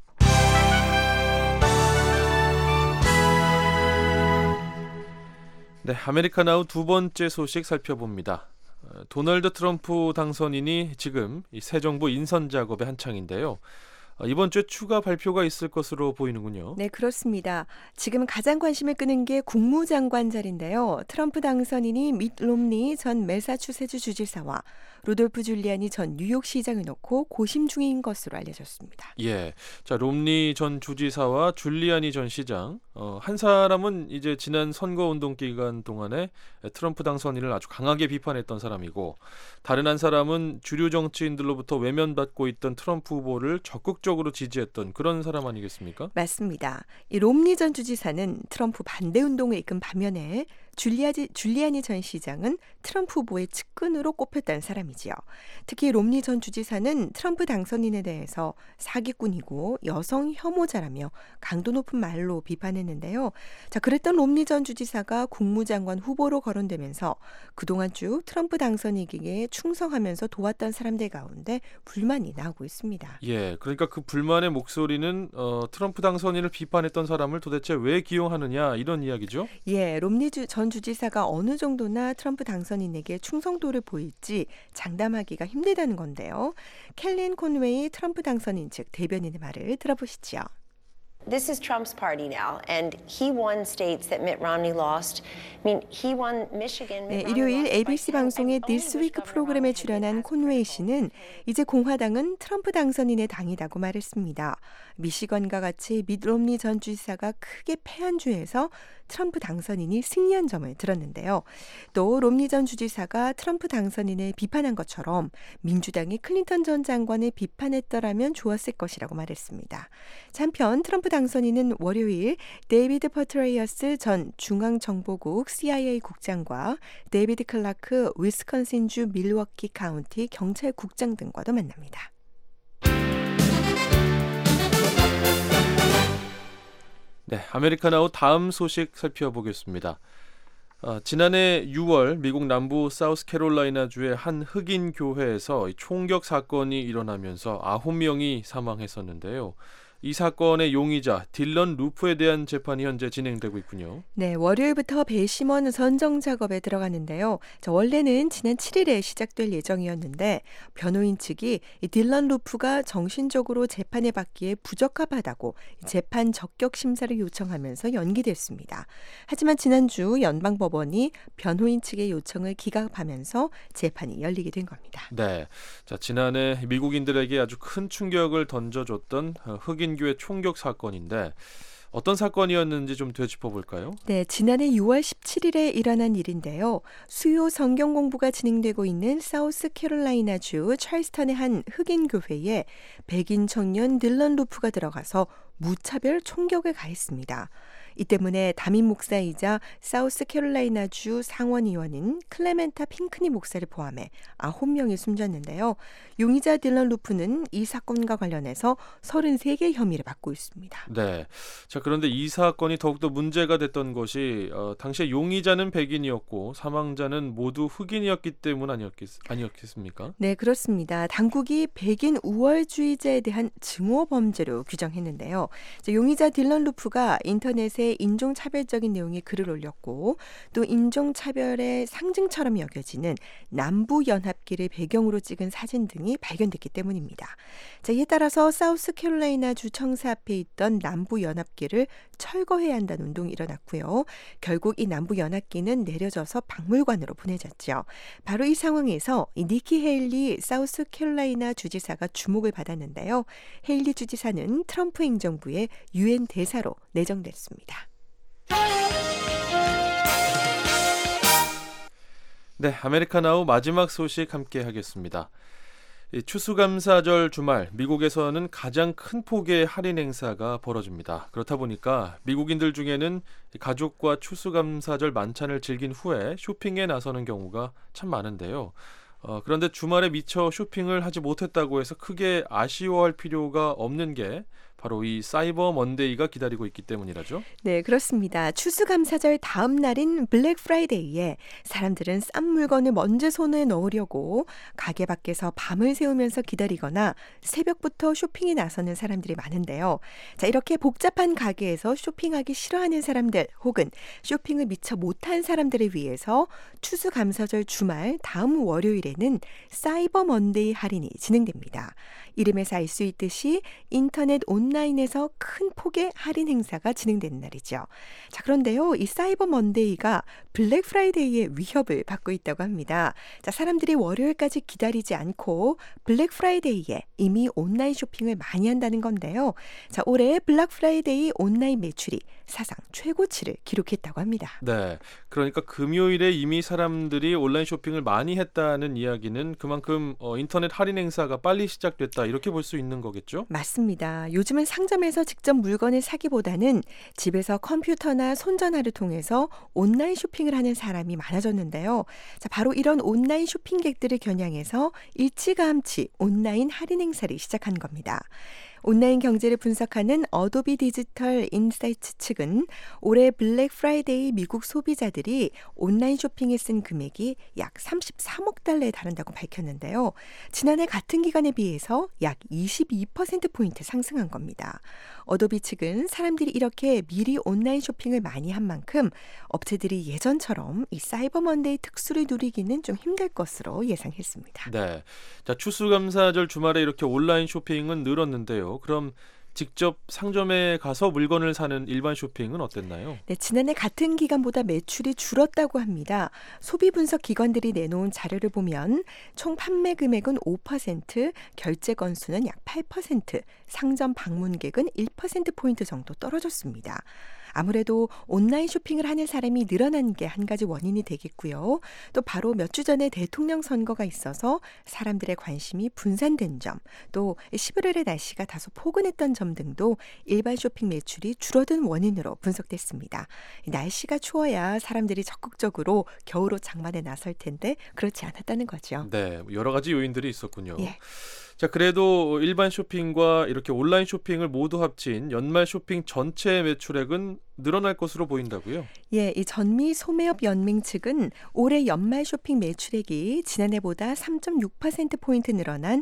네, 아메리카나우 두 번째 소식 살펴봅니다. 도널드 트럼프 당선인이 지금 이 새 정부 인선 작업에 한창인데요. 이번 주에 추가 발표가 있을 것으로 보이는군요. 네, 그렇습니다. 지금 가장 관심을 끄는 게 국무장관 자리인데요. 트럼프 당선인이 밋 롬니 전 매사추세츠 주지사와 루돌프 줄리아니 전 뉴욕시장을 놓고 고심 중인 것으로 알려졌습니다. 예, 자 롬니 전 주지사와 줄리아니 전 시장, 어, 한 사람은 이제 지난 선거운동 기간 동안에 트럼프 당선인을 아주 강하게 비판했던 사람이고, 다른 한 사람은 주류 정치인들로부터 외면받고 있던 트럼프 후보를 적극적으로 지지했던 그런 사람 아니겠습니까? 맞습니다. 이 롬니 전 주지사는 트럼프 반대 운동을 이끈 반면에 줄리아지, 줄리아니 전 시장은 트럼프 후보의 측근으로 꼽혔다는 사람이지요. 특히 롬니 전 주지사는 트럼프 당선인에 대해서 사기꾼이고 여성 혐오자라며 강도 높은 말로 비판했는데요. 자, 그랬던 롬니 전 주지사가 국무장관 후보로 거론되면서 그동안 쭉 트럼프 당선인에게 충성하면서 도왔던 사람들 가운데 불만이 나오고 있습니다. 예, 그러니까 그 불만의 목소리는 어, 트럼프 당선인을 비판했던 사람을 도대체 왜 기용하느냐 이런 이야기죠? 예, 롬니 주, 전 주지사가 어느 정도나 트럼프 당선인에게 충성도를 보일지 장담하기가 힘들다는 건데요. 켈린 콘웨이 트럼프 당선인 측 대변인의 말을 들어보시죠. This is Trump's party now, and he won states that Mitt Romney lost. I mean, he won Michigan. 네, 일요일 에이비씨 방송의 This Week 프로그램에 출연한 콘웨이 씨는 이제 공화당은 트럼프 당선인의 당이라고 말했습니다. 미시건과 같이 밋 롬니 전 주지사가 크게 패한 주에서 트럼프 당선인이 승리한 점을 들었는데요. 또 롬니 전 주지사가 트럼프 당선인을 비판한 것처럼 민주당이 클린턴 전 장관을 비판했더라면 좋았을 것이라고 말했습니다. 한편 트럼프 당선인은 월요일 데이비드 퍼트레이어스 전 중앙정보국 씨아이에이 국장과 데이비드 클라크 위스콘신주 밀워키 카운티 경찰국장 등과도 만납니다. 네, 아메리카나우 다음 소식 살펴보겠습니다. 어, 지난해 유월 미국 남부 사우스캐롤라이나주의 한 흑인 교회에서 총격 사건이 일어나면서 아홉 명이 사망했었는데요. 이 사건의 용의자 딜런 루프에 대한 재판이 현재 진행되고 있군요. 네, 월요일부터 배심원 선정 작업에 들어가는데요. 자, 원래는 지난 칠일에 시작될 예정이었는데 변호인 측이 이 딜런 루프가 정신적으로 재판에 받기에 부적합하다고 재판 적격 심사를 요청하면서 연기됐습니다. 하지만 지난주 연방법원이 변호인 측의 요청을 기각하면서 재판이 열리게 된 겁니다. 네, 자 지난해 미국인들에게 아주 큰 충격을 던져줬던 흑인 교회 총격 사건인데 어떤 사건이었는지 좀 되짚어볼까요? 네, 지난해 유월 십칠일에 일어난 일인데요. 수요 성경 공부가 진행되고 있는 사우스캐롤라이나주 찰스턴의 한 흑인 교회에 백인 청년 딜런 루프가 들어가서 무차별 총격을 가했습니다. 이 때문에 담임 목사이자 사우스캐롤라이나주 상원의원인 클레멘타 핑크니 목사를 포함해 아홉 명이 숨졌는데요. 용의자 딜런 루프는 이 사건과 관련해서 서른세 개 혐의를 받고 있습니다. 네, 자 그런데 이 사건이 더욱더 문제가 됐던 것이 어, 당시에 용의자는 백인이었고 사망자는 모두 흑인이었기 때문 아니었겠, 아니었겠습니까? 네, 그렇습니다. 당국이 백인 우월주의자에 대한 증오 범죄로 규정했는데요. 자, 용의자 딜런 루프가 인터넷에 인종차별적인 내용의 글을 올렸고 또 인종차별의 상징처럼 여겨지는 남부연합기를 배경으로 찍은 사진 등이 발견됐기 때문입니다. 자, 이에 따라서 사우스캐롤라이나주 청사 앞에 있던 남부연합기를 철거해야 한다는 운동이 일어났고요. 결국 이 남부연합기는 내려져서 박물관으로 보내졌죠. 바로 이 상황에서 이 니키 헤일리 사우스캐롤라이나 주지사가 주목을 받았는데요. 헤일리 주지사는 트럼프 행정부의 유엔 대사로 내정됐습니다. 네, 아메리카나우 마지막 소식 함께 하겠습니다. 이 추수감사절 주말 미국에서는 가장 큰 폭의 할인 행사가 벌어집니다. 그렇다 보니까 미국인들 중에는 가족과 추수감사절 만찬을 즐긴 후에 쇼핑에 나서는 경우가 참 많은데요. 어, 그런데 주말에 미처 쇼핑을 하지 못했다고 해서 크게 아쉬워할 필요가 없는 게 바로 이 사이버 먼데이가 기다리고 있기 때문이라죠. 네, 그렇습니다. 추수감사절 다음 날인 블랙 프라이데이에 사람들은 싼 물건을 먼저 손에 넣으려고 가게 밖에서 밤을 새우면서 기다리거나 새벽부터 쇼핑에 나서는 사람들이 많은데요. 자, 이렇게 복잡한 가게에서 쇼핑하기 싫어하는 사람들 혹은 쇼핑을 미처 못한 사람들을 위해서 추수감사절 주말 다음 월요일에는 사이버 먼데이 할인이 진행됩니다. 이름에서 알 수 있듯이 인터넷 온라인에서 큰 폭의 할인 행사가 진행되는 날이죠. 자, 그런데요, 이 사이버 먼데이가 블랙 프라이데이의 위협을 받고 있다고 합니다. 자, 사람들이 월요일까지 기다리지 않고 블랙 프라이데이에 이미 온라인 쇼핑을 많이 한다는 건데요. 자, 올해 블랙 프라이데이 온라인 매출이 사상 최고치를 기록했다고 합니다. 네, 그러니까 금요일에 이미 사람들이 온라인 쇼핑을 많이 했다는 이야기는 그만큼 어, 인터넷 할인 행사가 빨리 시작됐다 이렇게 볼 수 있는 거겠죠? 맞습니다. 요즘은 상점에서 직접 물건을 사기보다는 집에서 컴퓨터나 손전화를 통해서 온라인 쇼핑을 하는 사람이 많아졌는데요. 자, 바로 이런 온라인 쇼핑객들을 겨냥해서 일찌감치 온라인 할인 행사를 시작한 겁니다. 온라인 경제를 분석하는 어도비 디지털 인사이트 측은 올해 블랙 프라이데이 미국 소비자들이 온라인 쇼핑에 쓴 금액이 약 삼십삼억 달러에 달한다고 밝혔는데요. 지난해 같은 기간에 비해서 약 이십이 퍼센트포인트 상승한 겁니다. 어도비 측은 사람들이 이렇게 미리 온라인 쇼핑을 많이 한 만큼 업체들이 예전처럼 이 사이버 먼데이 특수를 누리기는 좀 힘들 것으로 예상했습니다. 네, 자, 추수감사절 주말에 이렇게 온라인 쇼핑은 늘었는데요. 그럼 직접 상점에 가서 물건을 사는 일반 쇼핑은 어땠나요? 네, 지난해 같은 기간보다 매출이 줄었다고 합니다. 소비 분석 기관들이 내놓은 자료를 보면 총 판매 금액은 오 퍼센트, 결제 건수는 약 팔 퍼센트, 상점 방문객은 일 퍼센트포인트 정도 떨어졌습니다. 아무래도 온라인 쇼핑을 하는 사람이 늘어난 게 한 가지 원인이 되겠고요. 또 바로 몇 주 전에 대통령 선거가 있어서 사람들의 관심이 분산된 점, 또 십일월의 날씨가 다소 포근했던 점 등도 일반 쇼핑 매출이 줄어든 원인으로 분석됐습니다. 날씨가 추워야 사람들이 적극적으로 겨울옷 장만에 나설 텐데 그렇지 않았다는 거죠. 네, 여러 가지 요인들이 있었군요. 예. 자, 그래도 일반 쇼핑과 이렇게 온라인 쇼핑을 모두 합친 연말 쇼핑 전체 매출액은 늘어날 것으로 보인다고요? 예, 이 전미 소매업 연맹 측은 올해 연말 쇼핑 매출액이 지난해보다 삼 점 육 퍼센트포인트 늘어난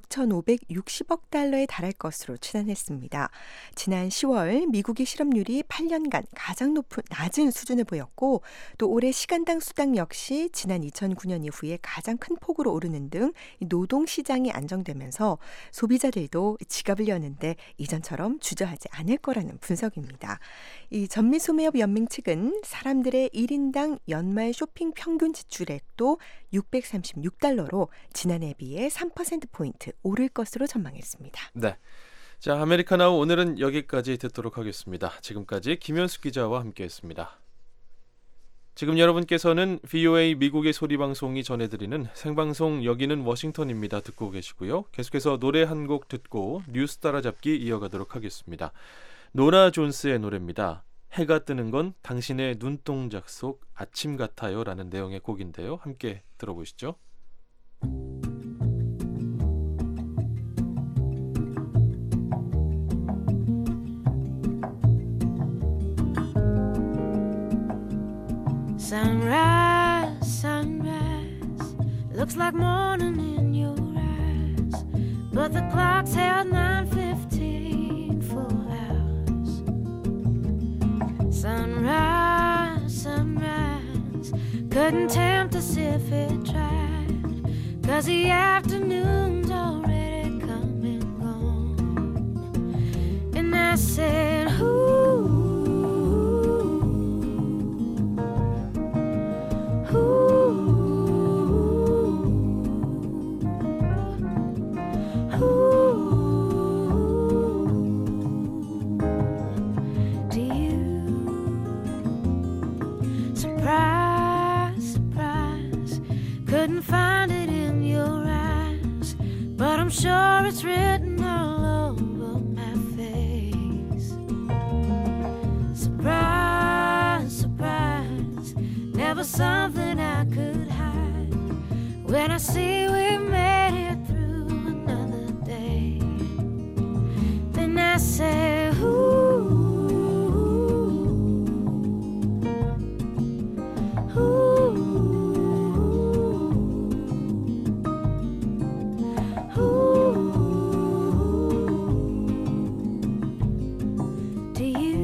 육천오백육십억 달러에 달할 것으로 추산했습니다. 지난 시월 미국의 실업률이 팔 년간 가장 높은 낮은 수준을 보였고 또 올해 시간당 수당 역시 지난 이천구 년 이후에 가장 큰 폭으로 오르는 등 노동시장이 안정되면서 소비자들도 지갑을 여는데 이전처럼 주저하지 않을 거라는 분석입니다. 이 전미소매업 연맹 측은 사람들의 일 인당 연말 쇼핑 평균 지출액도 육백삼십육 달러로 지난해에 비해 삼 퍼센트포인트 오를 것으로 전망했습니다. 네, 자, 아메리카나우 오늘은 여기까지 듣도록 하겠습니다. 지금까지 김현수 기자와 함께했습니다. 지금 여러분께서는 브이오에이 미국의 소리방송이 전해드리는 생방송 여기는 워싱턴입니다. 듣고 계시고요. 계속해서 노래 한 곡 듣고 뉴스 따라잡기 이어가도록 하겠습니다. 노라 존스의 노래입니다. 해가 뜨는 건 당신의 눈동자 속 아침 같아요 라는 내용의 곡인데요. 함께 들어보시죠. Sunrise, sunrise, looks like morning in your eyes, but the clock's held nine fifteen full hours. Sunrise, sunrise, couldn't tempt us if it tried, 'cause the afternoon's already come and gone. And I said, ooh, surprise, surprise, something I could hide. When I see we made it through another day, then I say, ooh, ooh, ooh. To you.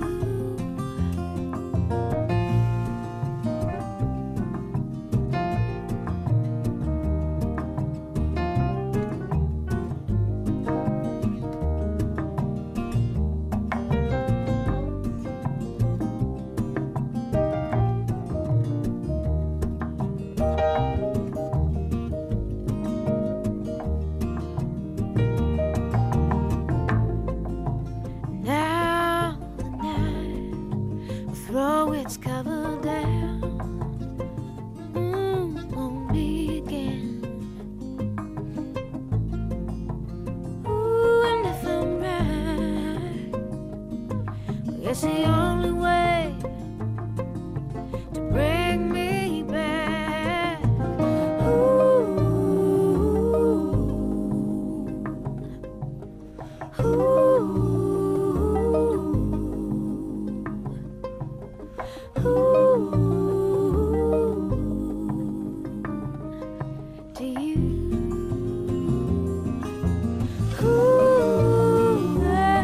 Now the night will throw its cover down mm, on me again. Ooh, and if I'm right, well, it's the only way to bring me back. Ooh, ooh. To you. Ooh, yeah.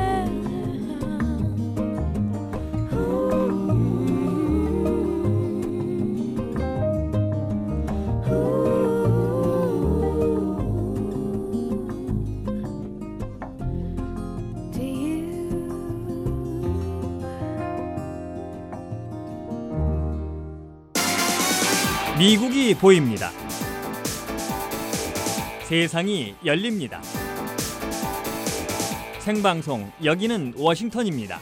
To you. 미국이 보입니다. 세상이 열립니다. 생방송 여기는 워싱턴입니다.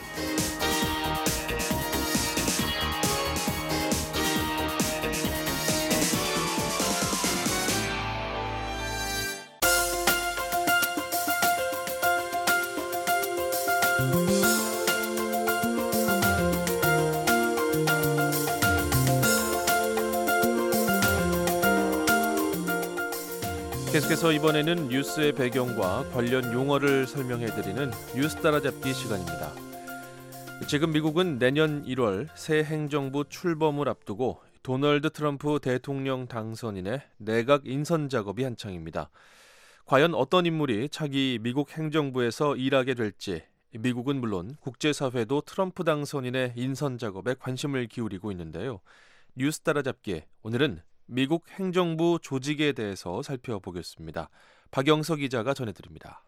계속해서 이번에는 뉴스의 배경과 관련 용어를 설명해드리는 뉴스 따라잡기 시간입니다. 지금 미국은 내년 일월 새 행정부 출범을 앞두고 도널드 트럼프 대통령 당선인의 내각 인선 작업이 한창입니다. 과연 어떤 인물이 차기 미국 행정부에서 일하게 될지 미국은 물론 국제사회도 트럼프 당선인의 인선 작업에 관심을 기울이고 있는데요. 뉴스 따라잡기 오늘은 미국 행정부 조직에 대해서 살펴보겠습니다. 박영석 기자가 전해드립니다.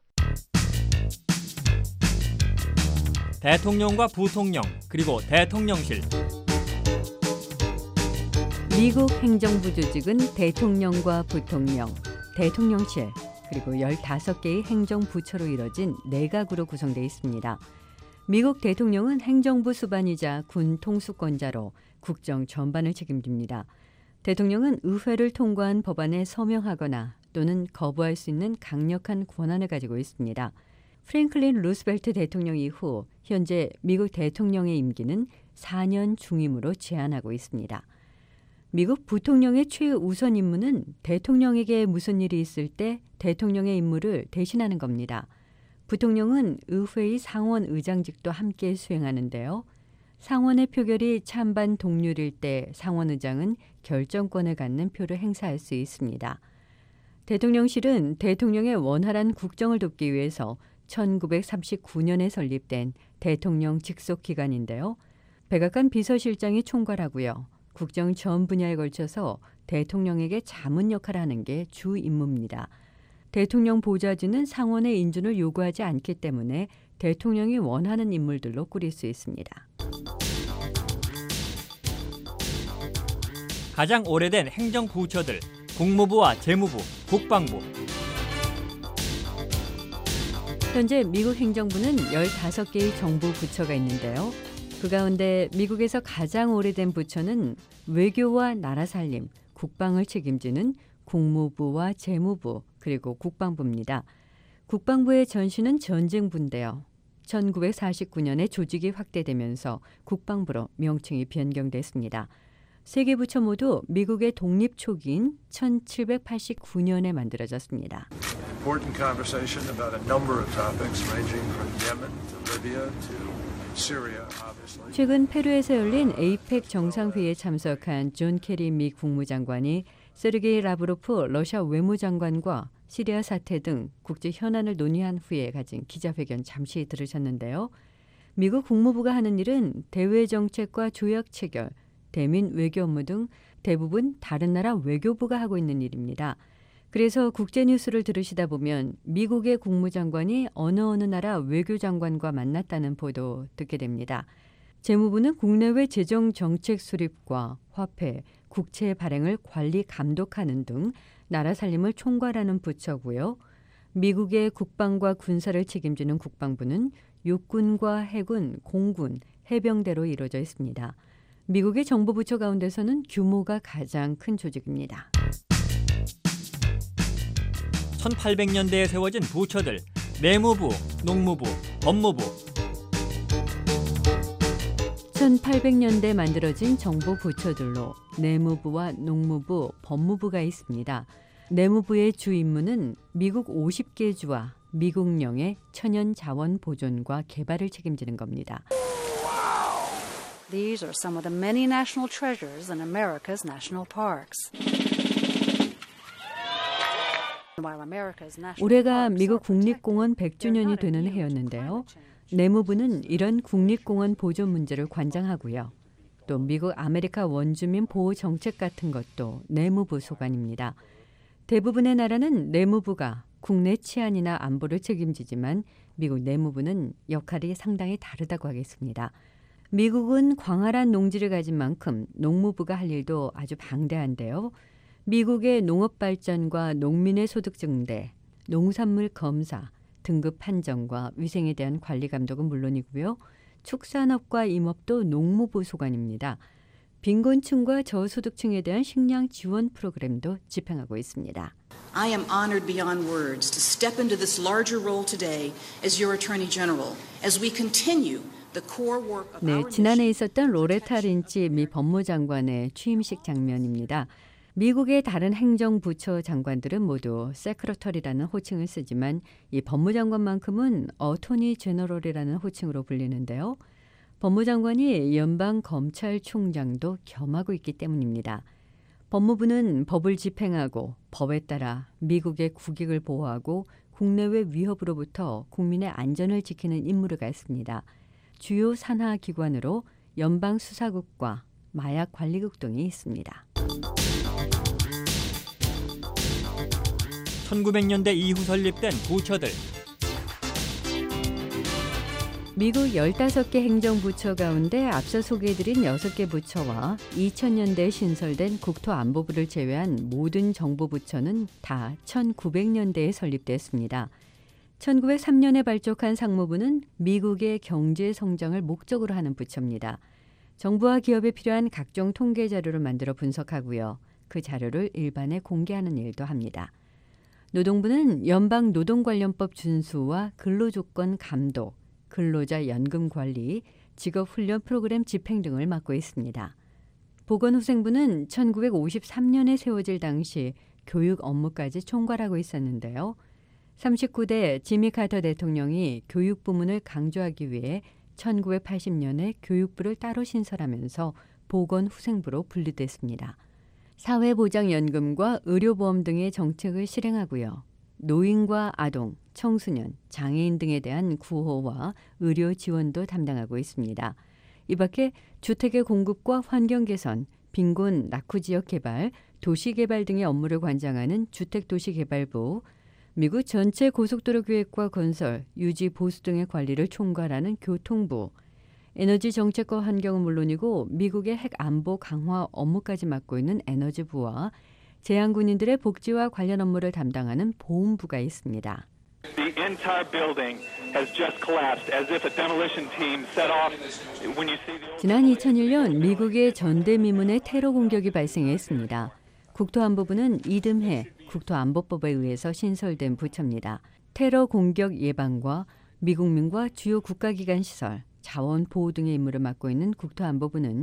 대통령과 부통령 그리고 대통령실. 미국 행정부 조직은 대통령과 부통령, 대통령실 그리고 열다섯 개의 행정부처로 이뤄진 내각으로 구성되어 있습니다. 미국 대통령은 행정부 수반이자 군 통수권자로 국정 전반을 책임집니다. 대통령은 의회를 통과한 법안에 서명하거나 또는 거부할 수 있는 강력한 권한을 가지고 있습니다. 프랭클린 루스벨트 대통령 이후 현재 미국 대통령의 임기는 사 년 중임으로 제한하고 있습니다. 미국 부통령의 최우선 임무는 대통령에게 무슨 일이 있을 때 대통령의 임무를 대신하는 겁니다. 부통령은 의회의 상원 의장직도 함께 수행하는데요. 상원의 표결이 찬반 동률일 때 상원 의장은 결정권을 갖는 표를 행사할 수 있습니다. 대통령실은 대통령의 원활한 국정을 돕기 위해서 천구백삼십구 년에 설립된 대통령 직속 기관인데요. 백악관 비서실장이 총괄하고요. 국정 전 분야에 걸쳐서 대통령에게 자문 역할을 하는 게 주 임무입니다. 대통령 보좌진은 상원의 인준을 요구하지 않기 때문에 대통령이 원하는 인물들로 꾸릴 수 있습니다. 가장 오래된 행정부처들, 국무부와 재무부, 국방부. 현재 미국 행정부는 열다섯 개의 정부 부처가 있는데요. 그 가운데 미국에서 가장 오래된 부처는 외교와 나라살림, 국방을 책임지는 국무부와 재무부, 그리고 국방부입니다. 국방부의 전신은 전쟁부인데요. 천구백사십구 년에 조직이 확대되면서 국방부로 명칭이 변경됐습니다. 세 개 부처 모두 미국의 독립 초기인 천칠백팔십구 년에 만들어졌습니다. Important conversation about a number of topics ranging from Yemen to Libya to Syria, obviously. 최근 페루에서 열린 에이펙 정상회의에 참석한 존 케리 미 국무장관이 세르게이 라브로프 러시아 외무장관과 시리아 사태 등 국제 현안을 논의한 후에 가진 기자회견 잠시 들으셨는데요. 미국 국무부가 하는 일은 대외 정책과 조약 체결, 대민 외교 업무 등 대부분 다른 나라 외교부가 하고 있는 일입니다. 그래서 국제 뉴스를 들으시다 보면 미국의 국무장관이 어느 어느 나라 외교장관과 만났다는 보도 듣게 됩니다. 재무부는 국내외 재정 정책 수립과 화폐, 국채 발행을 관리 감독하는 등 나라 살림을 총괄하는 부처고요. 미국의 국방과 군사를 책임지는 국방부는 육군과 해군, 공군, 해병대로 이루어져 있습니다. 미국의 정부 부처 가운데서는 규모가 가장 큰 조직입니다. 천팔백 년대에 세워진 부처들, 내무부, 농무부, 법무부. 천팔백 년대 만들어진 정부 부처들로 내무부와 농무부, 법무부가 있습니다. 내무부의 주 임무는 미국 오십 개 주와 미국령의 천연 자원 보존과 개발을 책임지는 겁니다. These are some of the many national treasures in America's national parks. 올해가 미국 국립공원 백 주년이 되는 해였는데요. 내무부는 이런 국립공원 보존 문제를 관장하고요. 또 미국 아메리카 원주민 보호 정책 같은 것도 내무부 소관입니다. 대부분의 나라는 내무부가 국내 치안이나 안보를 책임지지만 미국 내무부는 역할이 상당히 다르다고 하겠습니다. 미국은 광활한 농지를 가진 만큼 농무부가 할 일도 아주 방대한데요. 미국의 농업 발전과 농민의 소득 증대, 농산물 검사, 등급 판정과 위생에 대한 관리 감독은 물론이고요. 축산업과 임업도 농무부 소관입니다. 빈곤층과 저소득층에 대한 식량 지원 프로그램도 집행하고 있습니다. I am honored beyond words to step into this larger role today as your Attorney General as we continue the core work of 네, our 지난해 있었던 로레타 린치 미 법무장관의 취임식 장면입니다. 미국의 다른 행정부처 장관들은 모두 세크러터리라는 호칭을 쓰지만 이 법무장관만큼은 어토니 제너럴이라는 호칭으로 불리는데요. 법무장관이 연방검찰총장도 겸하고 있기 때문입니다. 법무부는 법을 집행하고 법에 따라 미국의 국익을 보호하고 국내외 위협으로부터 국민의 안전을 지키는 임무를 갖습니다. 주요 산하 기관으로 연방수사국과 마약관리국 등이 있습니다. 천구백 년대 이후 설립된 부처들. 미국 열다섯 개 행정부처 가운데 앞서 소개해드린 여섯 개 부처와 이천 년대에 신설된 국토안보부를 제외한 모든 정부부처는 다 천구백 년대에 설립됐습니다. 천구백삼 년에 발족한 상무부는 미국의 경제 성장을 목적으로 하는 부처입니다. 정부와 기업에 필요한 각종 통계 자료를 만들어 분석하고요. 그 자료를 일반에 공개하는 일도 합니다. 노동부는 연방노동관련법 준수와 근로조건 감독, 근로자 연금 관리, 직업훈련 프로그램 집행 등을 맡고 있습니다. 보건후생부는 천구백오십삼 년에 세워질 당시 교육 업무까지 총괄하고 있었는데요. 삼십구 대 지미 카터 대통령이 교육 부문을 강조하기 위해 천구백팔십 년에 교육부를 따로 신설하면서 보건후생부로 분리됐습니다. 사회보장연금과 의료보험 등의 정책을 실행하고요. 노인과 아동, 청소년, 장애인 등에 대한 구호와 의료 지원도 담당하고 있습니다. 이 밖에 주택의 공급과 환경 개선, 빈곤 낙후 지역 개발, 도시 개발 등의 업무를 관장하는 주택도시개발부, 미국 전체 고속도로 계획과 건설, 유지 보수 등의 관리를 총괄하는 교통부, 에너지 정책과 환경은 물론이고 미국의 핵 안보 강화 업무까지 맡고 있는 에너지부와 재향군인들의 복지와 관련 업무를 담당하는 보훈부가 있습니다. The entire building has just collapsed as if a demolition team set off. When you see the 지난 이천일 년 미국의 전대미문의 테러 공격이 발생했습니다. 국토안보부는 이듬해 국토안보법에 의해서 신설된 부처입니다. 테러 공격 예방과 미국민과 주요 국가기관 시설, 자원 보호 등의 임무를 맡고 있는 국토안보부는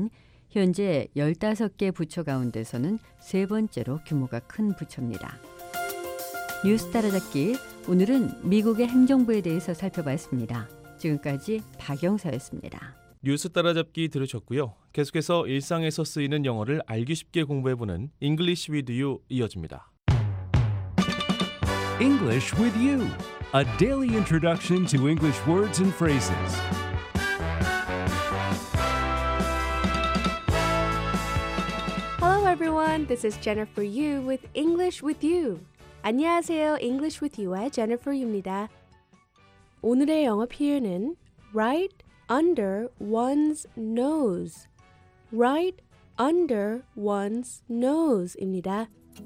현재 열다섯 개 부처 가운데서는 세 번째로 규모가 큰 부처입니다. 뉴스 따라잡기, 오늘은 미국의 행정부에 대해서 살펴봤습니다. 지금까지 박영사였습니다. 뉴스 따라잡기 들으셨고요. 계속해서 일상에서 쓰이는 영어를 알기 쉽게 공부해보는 English with You 이어집니다. English with You, a daily introduction to English words and phrases. Hello everyone, this is Jennifer Yu with English with You. 안녕하세요, English with You의 Jennifer Yu입니다. 오늘의 영어 표현은 right under one's nose. right under one's nose입니다.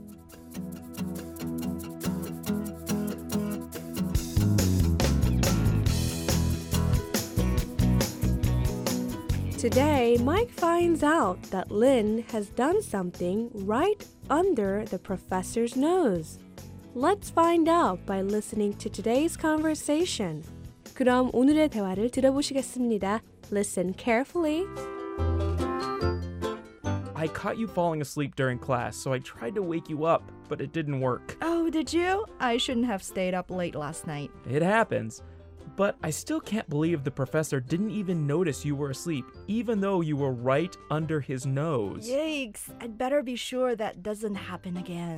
Today, Mike finds out that Lynn has done something right under the professor's nose. Let's find out by listening to today's conversation. 그럼 오늘의 대화를 들어보시겠습니다. Listen carefully. I caught you falling asleep during class, so I tried to wake you up, but it didn't work. Oh, did you? I shouldn't have stayed up late last night. It happens. But I still can't believe the professor didn't even notice you were asleep, even though you were right under his nose. Yikes! I'd better be sure that doesn't happen again.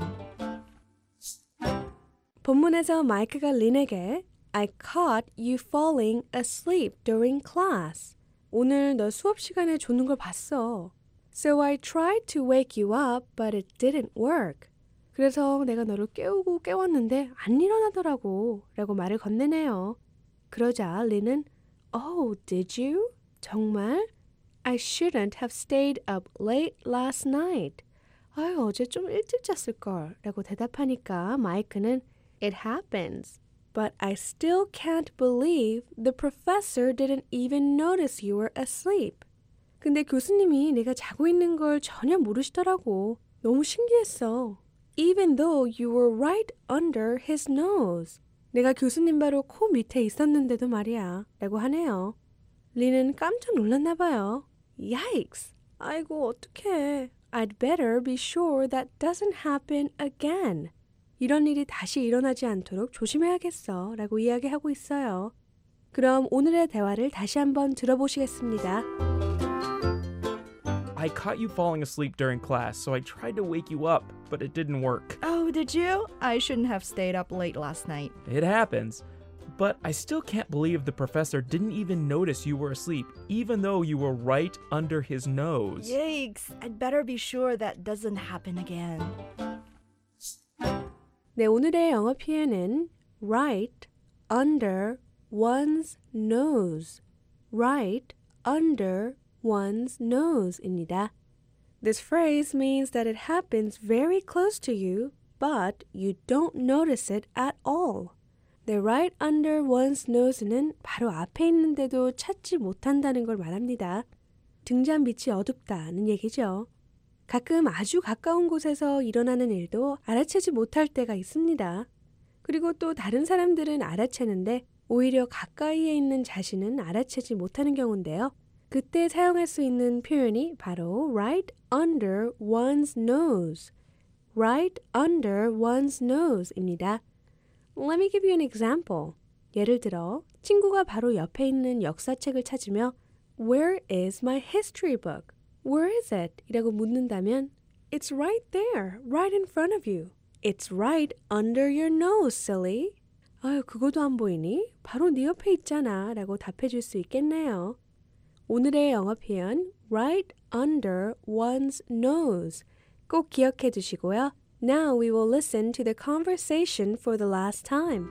본문에서 마이크가 린에게 I caught you falling asleep during class. 오늘 너 수업 시간에 조는 걸 봤어. So I tried to wake you up, but it didn't work. 그래서 내가 너를 깨우고 깨웠는데 안 일어나더라고. 라고 말을 건네네요. 그러자 린은 Oh, did you? 정말? I shouldn't have stayed up late last night. 아유, 어제 좀 일찍 잤을걸. 라고 대답하니까 마이크는 It happens. But I still can't believe the professor didn't even notice you were asleep. 근데 교수님이 내가 자고 있는 걸 전혀 모르시더라고. 너무 신기했어. Even though you were right under his nose. 내가 교수님 바로 코 밑에 있었는데도 말이야. 라고 하네요. 린은 깜짝 놀랐나 봐요. Yikes! 아이고 어떡해. I'd better be sure that doesn't happen again. 이런 일이 다시 일어나지 않도록 조심해야겠어. 라고 이야기하고 있어요. 그럼 오늘의 대화를 다시 한번 들어보시겠습니다. I caught you falling asleep during class, so I tried to wake you up, but it didn't work. Oh, did you? I shouldn't have stayed up late last night. It happens. But I still can't believe the professor didn't even notice you were asleep, even though you were right under his nose. Yikes! I'd better be sure that doesn't happen again. 네, 오늘의 영어 표현은 right under one's nose. right under one's nose입니다. This phrase means that it happens very close to you, but you don't notice it at all. 네, right under one's nose는 바로 앞에 있는데도 찾지 못한다는 걸 말합니다. 등잔 밑이 어둡다는 얘기죠. 가끔 아주 가까운 곳에서 일어나는 일도 알아채지 못할 때가 있습니다. 그리고 또 다른 사람들은 알아채는데 오히려 가까이에 있는 자신은 알아채지 못하는 경우인데요. 그때 사용할 수 있는 표현이 바로 right under one's nose. right under one's nose입니다. Let me give you an example. 예를 들어 친구가 바로 옆에 있는 역사책을 찾으며 Where is my history book? Where is it? 이라고 묻는다면 It's right there, right in front of you. It's right under your nose, silly. 아유, 그거도 안 보이니? 바로 네 옆에 있잖아 라고 답해 줄 수 있겠네요. 오늘의 영어 표현 right under one's nose 꼭 기억해 두시고요. Now we will listen to the conversation for the last time.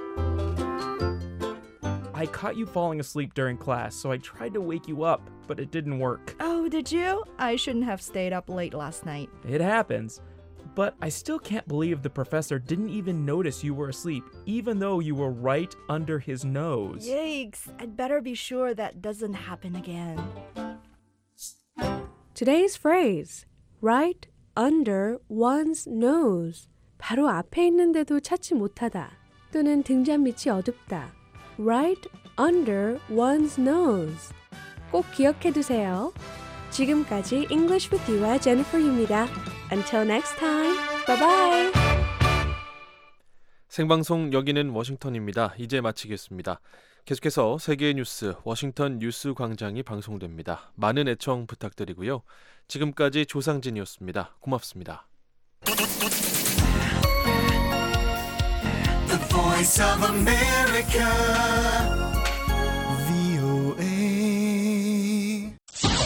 I caught you falling asleep during class, so I tried to wake you up, but it didn't work. Oh, did you? I shouldn't have stayed up late last night. It happens. But I still can't believe the professor didn't even notice you were asleep, even though you were right under his nose. Yikes! I'd better be sure that doesn't happen again. Today's phrase, right under one's nose. 바로 앞에 있는데도 찾지 못하다. 또는 등잔 밑이 어둡다. Right under one's nose. 꼭 기억해 두세요. 지금까지 English with You와 Jennifer입니다. Until next time, bye bye. 생방송 여기는 워싱턴입니다. 이제 마치겠습니다. 계속해서 세계의 뉴스 워싱턴 뉴스 광장이 방송됩니다. 많은 애청 부탁드리고요. 지금까지 조상진이었습니다. 고맙습니다. The Voice of America, 브이오에이.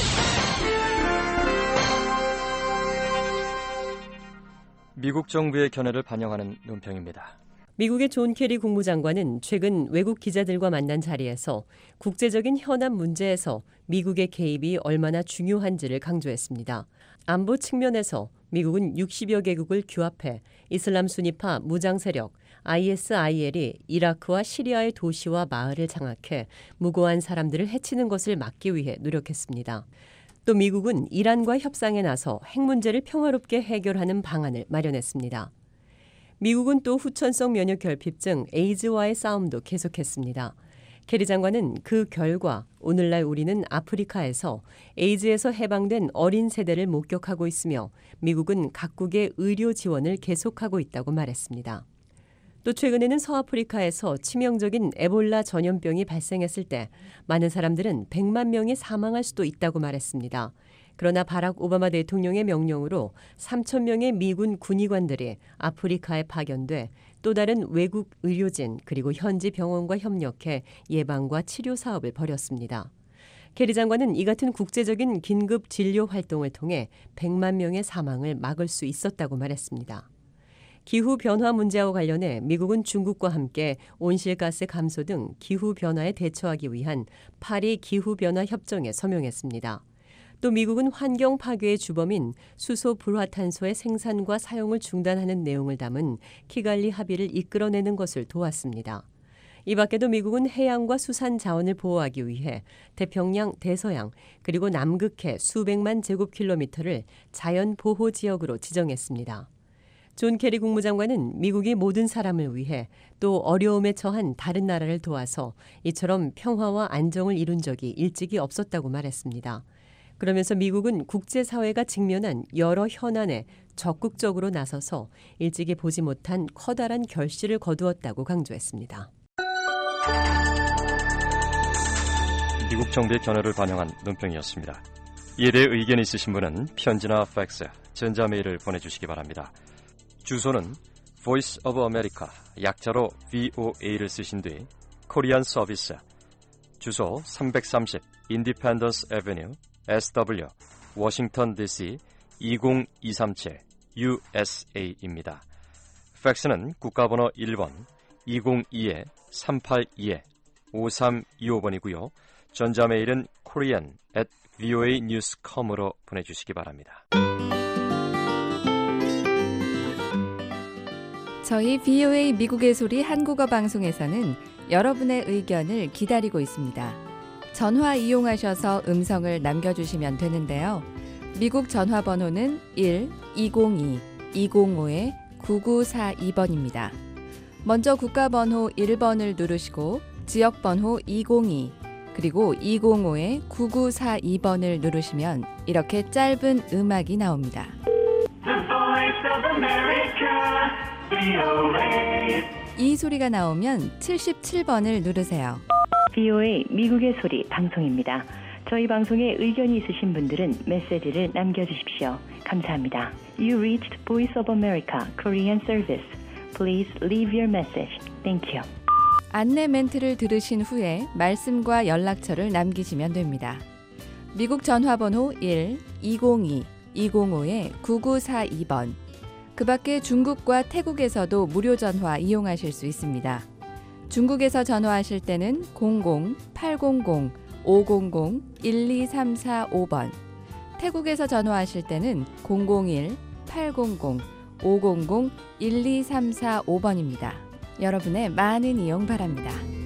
미국 정부의 견해를 반영하는 논평입니다. 미국의 존 케리 국무장관은 최근 외국 기자들과 만난 자리에서 국제적인 현안 문제에서 미국의 개입이 얼마나 중요한지를 강조했습니다. 안보 측면에서 미국은 육십여 개국을 규합해 이슬람 순위파 무장 세력 아이에스아이엘이 이라크와 시리아의 도시와 마을을 장악해 무고한 사람들을 해치는 것을 막기 위해 노력했습니다. 또 미국은 이란과 협상에 나서 핵 문제를 평화롭게 해결하는 방안을 마련했습니다. 미국은 또 후천성 면역 결핍증 에이즈와의 싸움도 계속했습니다. 케리 장관은 그 결과 오늘날 우리는 아프리카에서 에이즈에서 해방된 어린 세대를 목격하고 있으며 미국은 각국의 의료 지원을 계속하고 있다고 말했습니다. 또 최근에는 서아프리카에서 치명적인 에볼라 전염병이 발생했을 때 많은 사람들은 백만 명이 사망할 수도 있다고 말했습니다. 그러나 바락 오바마 대통령의 명령으로 삼천 명의 미군 군의관들이 아프리카에 파견돼 또 다른 외국 의료진 그리고 현지 병원과 협력해 예방과 치료 사업을 벌였습니다. 케리 장관은 이 같은 국제적인 긴급 진료 활동을 통해 백만 명의 사망을 막을 수 있었다고 말했습니다. 기후변화 문제와 관련해 미국은 중국과 함께 온실가스 감소 등 기후변화에 대처하기 위한 파리 기후변화 협정에 서명했습니다. 또 미국은 환경 파괴의 주범인 수소 불화탄소의 생산과 사용을 중단하는 내용을 담은 키갈리 합의를 이끌어내는 것을 도왔습니다. 이 밖에도 미국은 해양과 수산 자원을 보호하기 위해 태평양, 대서양 그리고 남극해 수백만 제곱킬로미터를 자연 보호 지역으로 지정했습니다. 존 케리 국무장관은 미국이 모든 사람을 위해 또 어려움에 처한 다른 나라를 도와서 이처럼 평화와 안정을 이룬 적이 일찍이 없었다고 말했습니다. 그러면서 미국은 국제사회가 직면한 여러 현안에 적극적으로 나서서 일찍이 보지 못한 커다란 결실을 거두었다고 강조했습니다. 미국 정부의 견해를 반영한 논평이었습니다. 이에 대해 의견이 있으신 분은 편지나 팩스, 전자메일을 보내주시기 바랍니다. 주소는 Voice of America, 약자로 브이오에이를 쓰신 뒤 코리안 서비스, 주소 삼백삼십 Independence Avenue, 에스더블유, 워싱턴 디씨 이공이삼칠 유에스에이입니다. 팩스는 국가번호 일 번 이공이 삼팔이 오삼이오 번이고요. 전자메일은 korean at voa news dot com으로 보내주시기 바랍니다. 저희 브이오에이 미국의 소리 한국어 방송에서는 여러분의 의견을 기다리고 있습니다. 전화 이용하셔서 음성을 남겨주시면 되는데요. 미국 전화번호는 일 이공이 이공오 구구사이 번입니다. 먼저 국가번호 일 번을 누르시고 지역번호 이공이 그리고 이공오 구구사이 번을 누르시면 이렇게 짧은 음악이 나옵니다. The Voice of America, 브이오에이. 이 소리가 나오면 칠십칠 번을 누르세요. 브이오에이 미국의 소리 방송입니다. 저희 방송에 의견이 있으신 분들은 메시지를 남겨주십시오. 감사합니다. You reached Voice of America Korean Service. Please leave your message. Thank you. 안내 멘트를 들으신 후에 말씀과 연락처를 남기시면 됩니다. 미국 전화번호 일 이공이 이공오 구구사이 번. 그 밖에 중국과 태국에서도 무료 전화 이용하실 수 있습니다. 중국에서 전화하실 때는 공공 팔공공 오공공 일이삼사오 번, 태국에서 전화하실 때는 공공일 팔공공 오공공 일이삼사오 번입니다. 여러분의 많은 이용 바랍니다.